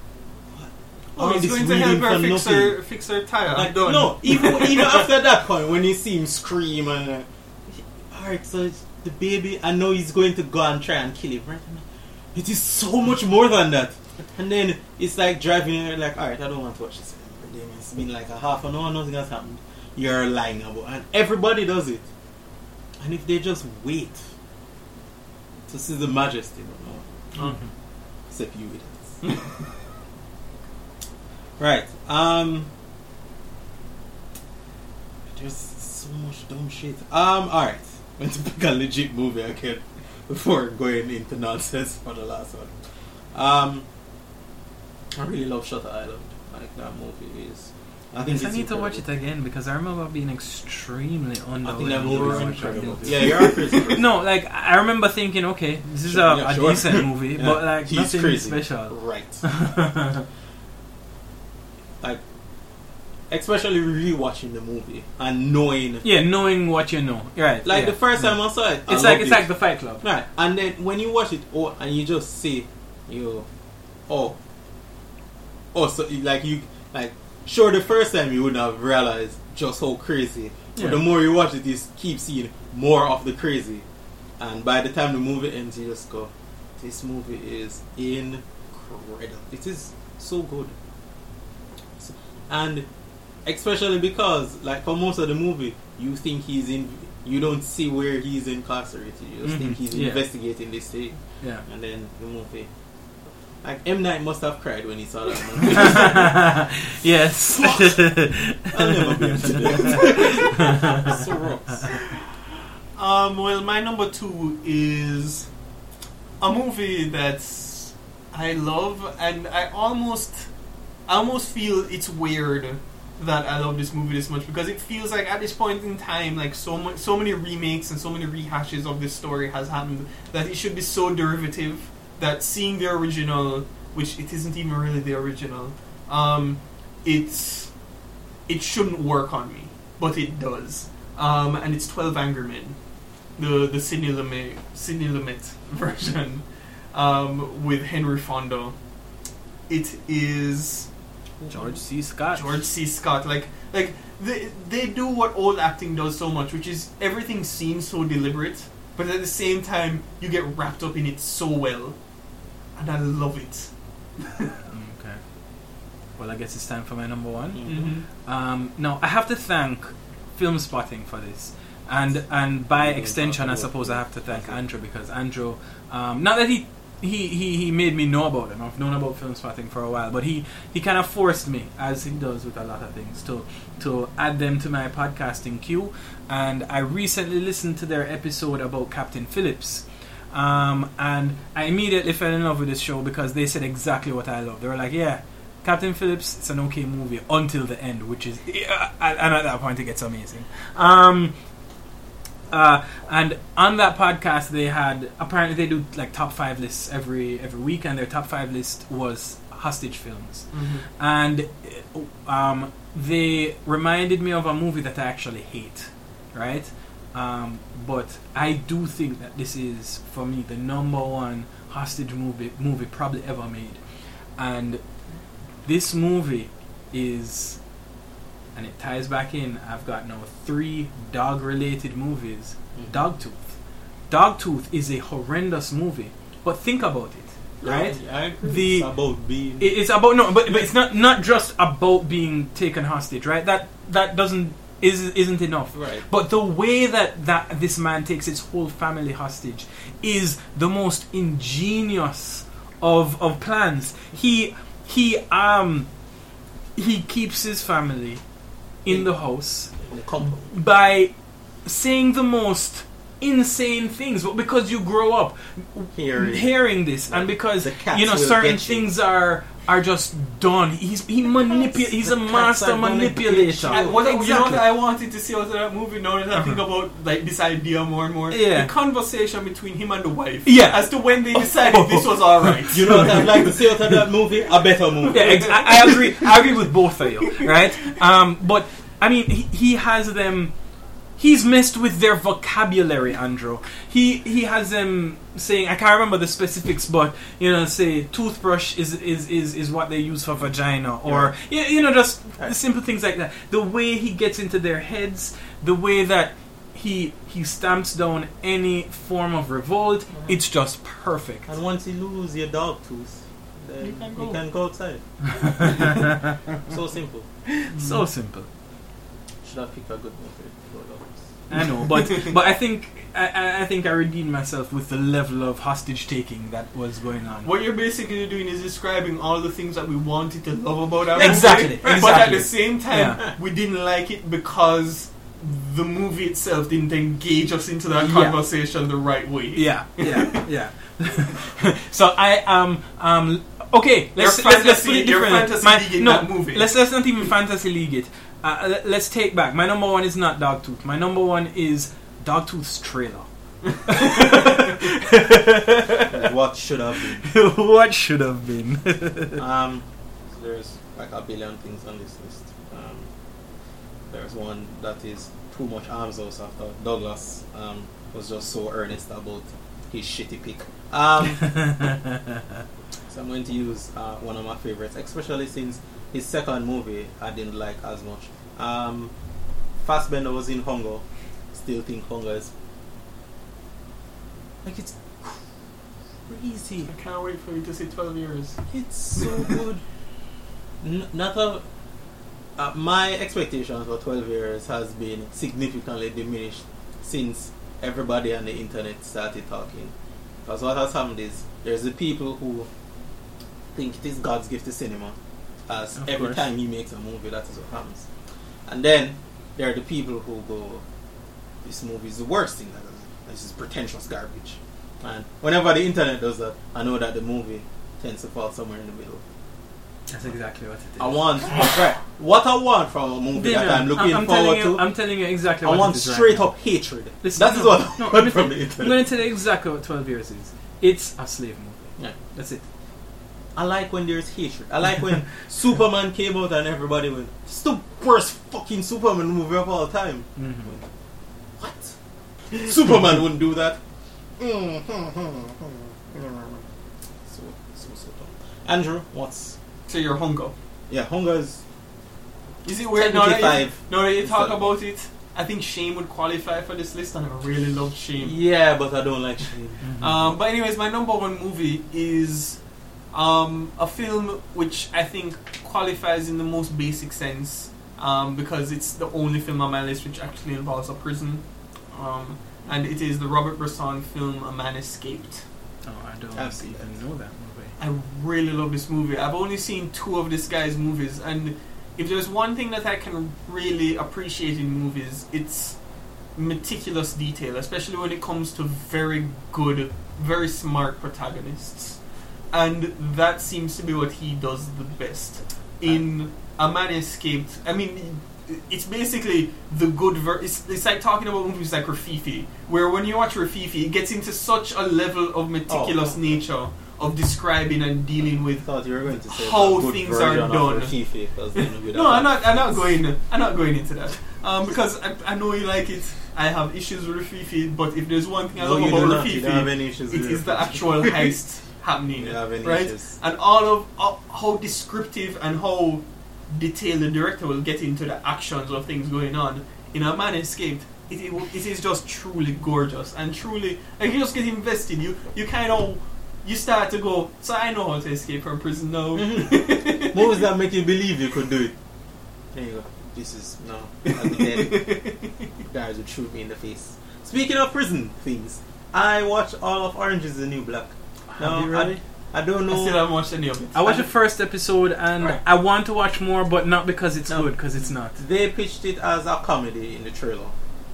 Oh, all he's this going to reading help her for fix nothing. her, fix her tire. Like, I'm done. no, even even after that point, when you see him scream and, uh, alright, so it's the baby, I know he's going to go and try and kill him, right? It is so much more than that. And then it's like driving, and you're like, alright, I don't want to watch this anymore. Then it's been like a half an hour, nothing has happened. You're lying about, and everybody does it. And if they just wait to see the majesty, no, no. Mhm. Except you it. Right. Um. There's so much dumb shit. Um. All right. Going to pick a legit movie again before going into nonsense for the last one. Um. I really love Shutter Island. Like that movie is. I think I it's need to watch it incredible. again because I remember being extremely underwhelmed. I think that movie is when I watched incredible. that movie. Yeah, you're crazy. No, like I remember thinking, okay, this is Sure, a, yeah, a sure. decent movie, Yeah, but like he's nothing crazy. special. Right. Like, especially rewatching the movie and knowing. Yeah, knowing what you know. Right. Like yeah. the first time I saw it, I It's like loved it's it. like the Fight Club. Right, and then when you watch it, oh, and you just see, you, oh, oh, so you- like you, like, sure, the first time you wouldn't have realized just how crazy, Yeah. but the more you watch it, you keep seeing more of the crazy, and by the time the movie ends, you just go, this movie is incredible. It is so good, So- and especially because, like, for most of the movie, you think he's in. You don't see where he's incarcerated. You just Mhm, think he's yeah. investigating this thing, Yeah. and then the movie Like M. Night must have cried when he saw that movie. Yes. I'll never be able to do that. So rough. Um, well, my number two is a movie that's I love, and I almost, I almost feel it's weird that I love this movie this much, because it feels like at this point in time, like so much, so many remakes and so many rehashes of this story has happened that it should be so derivative that seeing the original, which it isn't even really the original, um, it's it shouldn't work on me, but it does. Um, and it's twelve Angry Men, the the Sidney Lumet, Sidney Lumet version, um, with Henry Fonda. It is George C. Scott. George C. Scott. Like like they they do what old acting does so much, which is everything seems so deliberate, but at the same time you get wrapped up in it so well, and I love it. Okay. Well, I guess it's time for my number one. Mm-hmm. Um, no, I have to thank Film Spotting for this, and and by extension, I suppose I have to thank Andrew, because Andrew, um, not that he, he he he made me know about them. I've known about Film Spotting for a while, but he he kind of forced me, as he does with a lot of things, to to add them to my podcasting queue. And I recently listened to their episode about Captain Phillips. Um, and I immediately fell in love with this show because they said exactly what I love. They were like, yeah, Captain Phillips, it's an okay movie until the end, which is, yeah, and at that point it gets amazing. Um, uh, and on that podcast they had, apparently they do like top five lists every every week, and their top five list was hostage films. Mm-hmm. And um, they reminded me of a movie that I actually hate, right? Um, but I do think that this is, for me, the number one hostage movie movie probably ever made. And this movie is, and it ties back in, I've got now three dog-related movies. Mm-hmm. Dogtooth. Dogtooth is a horrendous movie, but think about it, right? Yeah, I agree. The, it's about being... it- It's about, no, but, but it's not, not just about being taken hostage, right? That that doesn't, is, isn't enough. Right. But the way that, that this man takes his whole family hostage is the most ingenious of of plans. He he um he keeps his family in the house by saying the most insane things, but because you grow up Hearing. hearing this, and because The cats you know will certain get you. things are are just done. He's he manipulates. He's a the cats master are gonna manipulator. get you. And what, You know Exactly. what I wanted to see out of that movie now that I think about like this idea more and more? Yeah. The conversation between him and the wife. Yeah. As to when they decided this was alright. You know what I'd like to see out of that movie? A better movie. Yeah, ex- I, I agree. I agree with both of you, right? Um, but I mean, he, he has them. He's messed with their vocabulary, Andrew. He he has them saying, I can't remember the specifics, but you know, say toothbrush is is, is, is what they use for vagina, or you, you know, just Right. simple things like that. The way he gets into their heads, the way that he he stamps down any form of revolt, it's just perfect. And once you lose your dog tooth, then You you can can go. go, outside. So simple. So simple. Should have picked a good movie. I know, but but I think I- I, I think I redeemed myself with the level of hostage taking that was going on. What you're basically doing is describing all the things that we wanted to love about our Exactly, movie, but at exactly. the same time, Yeah. we didn't like it because the movie itself didn't engage us into that Yeah. conversation the right way. Yeah, yeah, yeah. So I um um okay. Let's Your let's, let's put fantasy- it your differently. fantasy My- league in no, that movie. let's let's not even fantasy league it. Uh, let, let's take back. My number one is not Dogtooth. My number one is Dogtooth's trailer. What should have been? What should have been? Um, there's like a billion things on this list. Um, there's one that is too much arms house after Douglas um, was just so earnest about his shitty pick. Um, so I'm going to use uh, one of my favorites, especially since his second movie I didn't like as much. Um, Fassbender was in Hunger. Still think Hunger is like it's crazy. I can't wait for you to see twelve years. It's so good. N- not a, uh, my expectations for twelve years has been significantly diminished since everybody on the internet started talking. Because what has happened is there's the people who think it is God's gift to cinema. As Of every course. time he makes a movie, that is what happens. And then there are the people who go, this movie is the worst thing that is. This is pretentious garbage. And whenever the internet does that, I know that the movie tends to fall somewhere in the middle. That's exactly what it is. I want, right, what I want from a movie Damien, that I'm looking I'm forward telling you, to, I'm telling you exactly I what want it is right straight now. up hatred. Listen, that is no, what no, I I'm want gonna from tell- the I'm internet. going to tell you exactly what twelve years is. It's a slave movie. Yeah. That's it. I like when there's hatred. I like when Superman came out and everybody went, it's the worst fucking Superman movie of all time. Mm-hmm. What? Superman wouldn't do that. So, so, so dumb. Andrew, what's... So you're Hungo. Yeah, Hunger is... Is it weird now Technically that you, five. now that you talk Seven. about it? I think Shame would qualify for this list, and I really love Shame. Yeah, but I don't like Shane. Um, but anyways, my number one movie is um, a film which I think qualifies in the most basic sense um, because it's the only film on my list which actually involves a prison, um, and it is the Robert Bresson film A Man Escaped. Oh, I don't I've seen even that. know that movie. I really love this movie. I've only seen two of this guy's movies, and if there's one thing that I can really appreciate in movies, it's meticulous detail, especially when it comes to very good, very smart protagonists. And that seems to be what he does the best. In A Man Escaped, I mean, it's basically the good ver- it's, it's like talking about movies like Rafifi, where when you watch Rafifi, it gets into such a level of meticulous Oh. nature of describing and dealing I with thought you were going to say how a good things are version of done. Rafifi, 'cause then it would No, have- I'm not. I'm not going. I'm not going into that um, because I, I know you like it. I have issues with Rafifi, but if there's one thing I No, love you do about not. You don't have any Rafifi, issues it with is the Rafifi. actual heist happening, You have any right? issues. And all of uh, how descriptive and how detailed the director will get into the actions of things going on in A Man Escaped. It, it, it is just truly gorgeous and truly like you just get invested. You you kind of you start to go. So I know how to escape from prison now. Movies that make you believe you could do it. There you go. This is no. I'll be dead. Guys would shoot me in the face. Speaking of prison things, I watched all of Orange is the New Black. Have you really? I, I don't I know. still haven't watched any of it. I watched the first episode and Right. I want to watch more, but not because it's No. good, because it's not. They pitched it as a comedy in the trailer,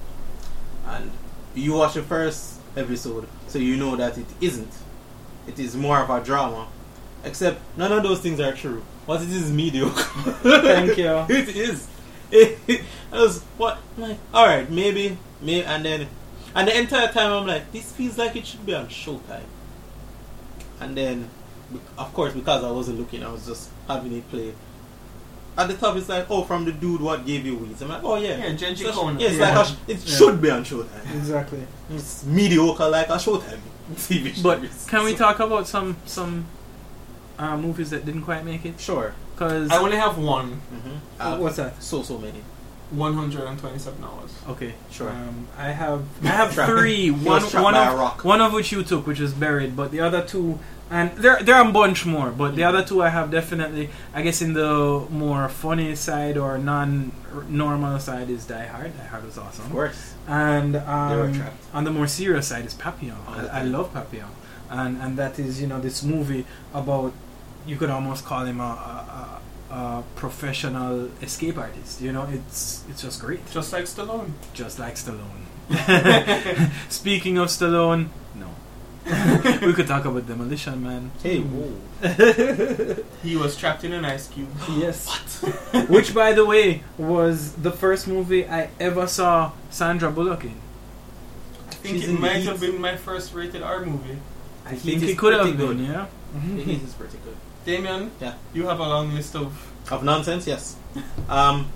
and you watch the first episode, so you know that it isn't. It is more of a drama, except none of those things are true. What it is is mediocre. Thank you. It is. It, it, I was what? I'm like, all right, maybe, maybe, and then, and the entire time I'm like, this feels like it should be on Showtime. And then, be- of course, because I wasn't looking, I was just having it play. At the top, it's like, oh, from the dude, what gave you weeds? I'm like, oh yeah, Yeah, Genji So- Conan. yeah, it's Yeah. like a sh- it Yeah. should be on Showtime. Exactly. It's mediocre like a Showtime T V show. But can we talk about some some uh, movies that didn't quite make it? Sure. Because I only have one. Mm-hmm. Uh, what's that? So so many. one hundred twenty-seven hours. Okay, Sure. Um, I have I have Trapped- three. he One was trapped one by of a rock. one of which you took, which is Buried, but the other two, and there there are a bunch more, but the other two I have definitely. I guess in the more funny side or non-normal side is Die Hard. Die Hard was awesome. Of course. And They were um, trapped. on the more serious side is Papillon. All I, the I time. love Papillon, and and that is you know this movie about you could almost call him a, a, a, a professional escape artist. You know, it's it's just great, Just like Stallone. just like Stallone. Speaking of Stallone, no, we could talk about Demolition Man. Hey, whoa. He was trapped in an ice cube. Yes. Which, by the way, was the first movie I ever saw Sandra Bullock in. I think She's it in the might Heat. have been my first rated R movie. I The think Heat it is could have pretty been, good. yeah. The Heat is pretty good. Damien, Yeah. you have a long list of. Of nonsense, yes. Um,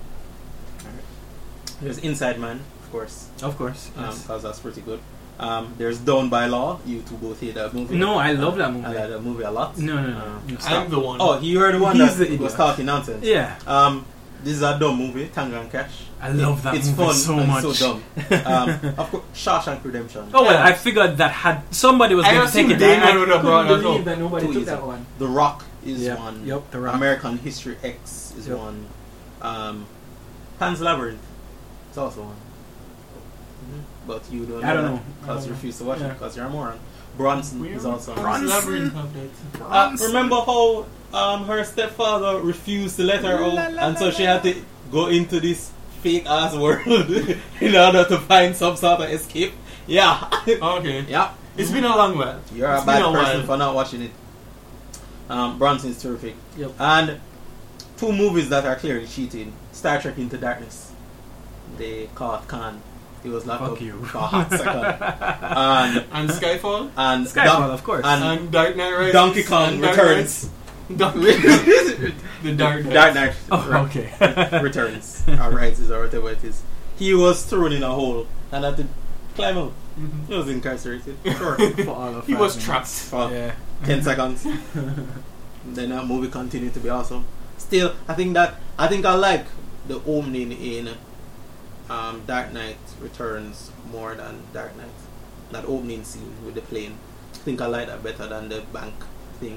there's Inside Man, of course, Of course. because Yes. that's pretty good. Um, there's Down by Law. You two both hate that movie. No, I love that I movie. like that movie a lot. No, no, no. Um, no, I'm stop. the one. Oh, you were the one He's that the was idiot. talking nonsense. Yeah, Um, this is a dumb movie, Tango and Cash. I love that it's movie fun so and much. so dumb. Um, of course, Shawshank Redemption. Oh well, Yeah. I figured that had somebody was I going to take assumed it. Damien I, I would have brought couldn't that believe up. that nobody Too took easy. that one. The Rock is Yep. one. Yep, The Rock. American History X is Yep. one. Um, Pan's Labyrinth is also one. Mhm. But you don't know I don't that know. I because don't you know. refuse to watch Yeah. it because you're a moron. Bronson is also on it. Labyrinth of Death. Uh, remember how um, her stepfather refused to let her out, and so she had to go into this fake ass world in order to find some sort of escape? Yeah. Okay. Yeah. It's been a long while. You're It's a bad been a person while. for not watching it. Um, Bronson's terrific. Yep. And two movies that are clearly cheating. Star Trek Into Darkness. They caught Khan. He was locked Fuck up you. for a hot second. and And Skyfall. and Skyfall, Don- of course. And, And Dark Knight Rises. Donkey Kong and Dark Returns. Knight- Donkey- the Dark Knight. Dark Knight Oh, Re- okay. Returns. Or Rises or whatever it is. He was thrown in a hole and had to climb out. Mhm. He was incarcerated. Sure. For all of He five was minutes. trapped. For Yeah. ten seconds. Then that movie continued to be awesome. Still, I think that I think I like the opening in um, Dark Knight Returns more than Dark Knight. That opening scene with the plane. I think I like that better than the bank thing.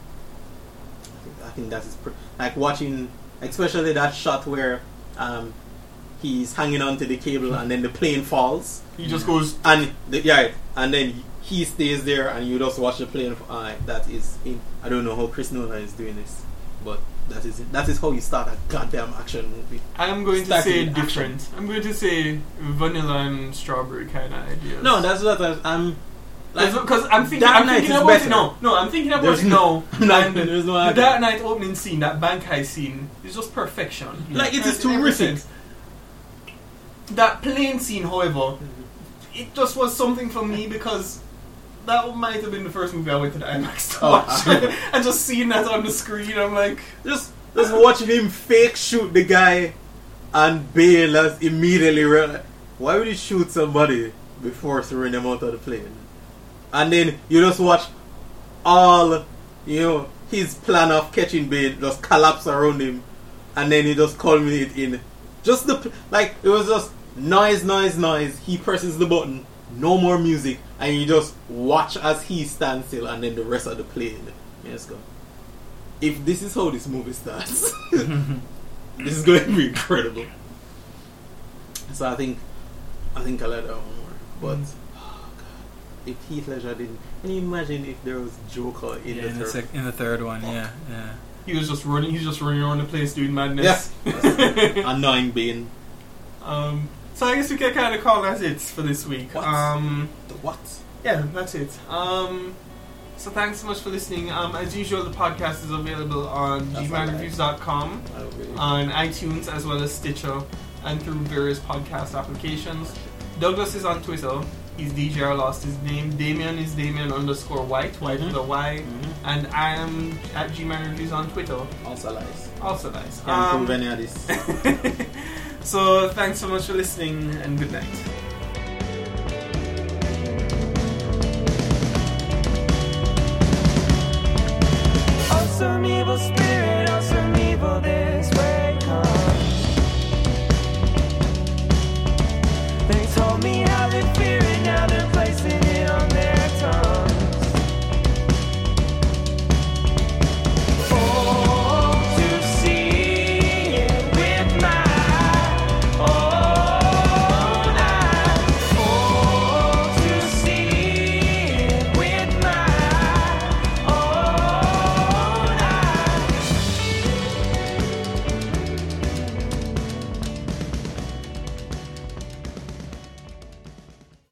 I think, I think that is pr- like watching, especially that shot where um, he's hanging onto the cable and then the plane falls. He just goes. And the, yeah, and then he stays there, and you just watch the plane. Uh, that is, in, I don't know how Chris Nolan is doing this, but that is it. That is how you start a goddamn action movie. I'm going to Starting say with different. action. I'm going to say vanilla and strawberry kind of ideas. No, that's what I, I'm. Like, Because I'm thinking, Dark I'm Knight thinking is about better. it. No, no, I'm thinking about There's it no- now. no, and there's no the argument. Dark Knight opening scene, that bank heist scene, is just perfection. Like, it is In every terrific. sense. That plane scene, however, it just was something for me because that might have been the first movie I went to the IMAX to Oh, watch, uh-huh. and just seeing that on the screen, I'm like, just just watching him fake shoot the guy, and Bale has immediately realized, why would you shoot somebody before throwing them out of the plane? And then you just watch all, you know, his plan of catching Bale just collapse around him, and then he just culminate in just the pl- like it was just noise, noise, noise. He presses the button, no more music, and you just watch as he stands still, and then the rest of the plane. Let's go. If this is how this movie starts, this is going to be incredible. So I think, I think I like that one more. But oh god, if Heath Ledger didn't, can you imagine if there was Joker in Yeah, the in the, third? sec- in the third one, yeah, yeah. he was just running, he's just running around the place doing madness. Yeah. Annoying Bane. Um, so I guess we can kind of call that it for this week. What? Um, The what? yeah, that's it. Um, so thanks so much for listening. Um, as usual, the podcast is available on That's g man all right. reviews dot com, I don't really. on iTunes, as well as Stitcher, and through various podcast applications. Douglas is on Twitter. He's D J R lost his name. Damien is Damien underscore White, White with a Y. Mhm. And I am at G Man Reviews on Twitter. Also lies. Also nice. Can't Um, prove any of this. so thanks so much for listening, and good night. Awesome,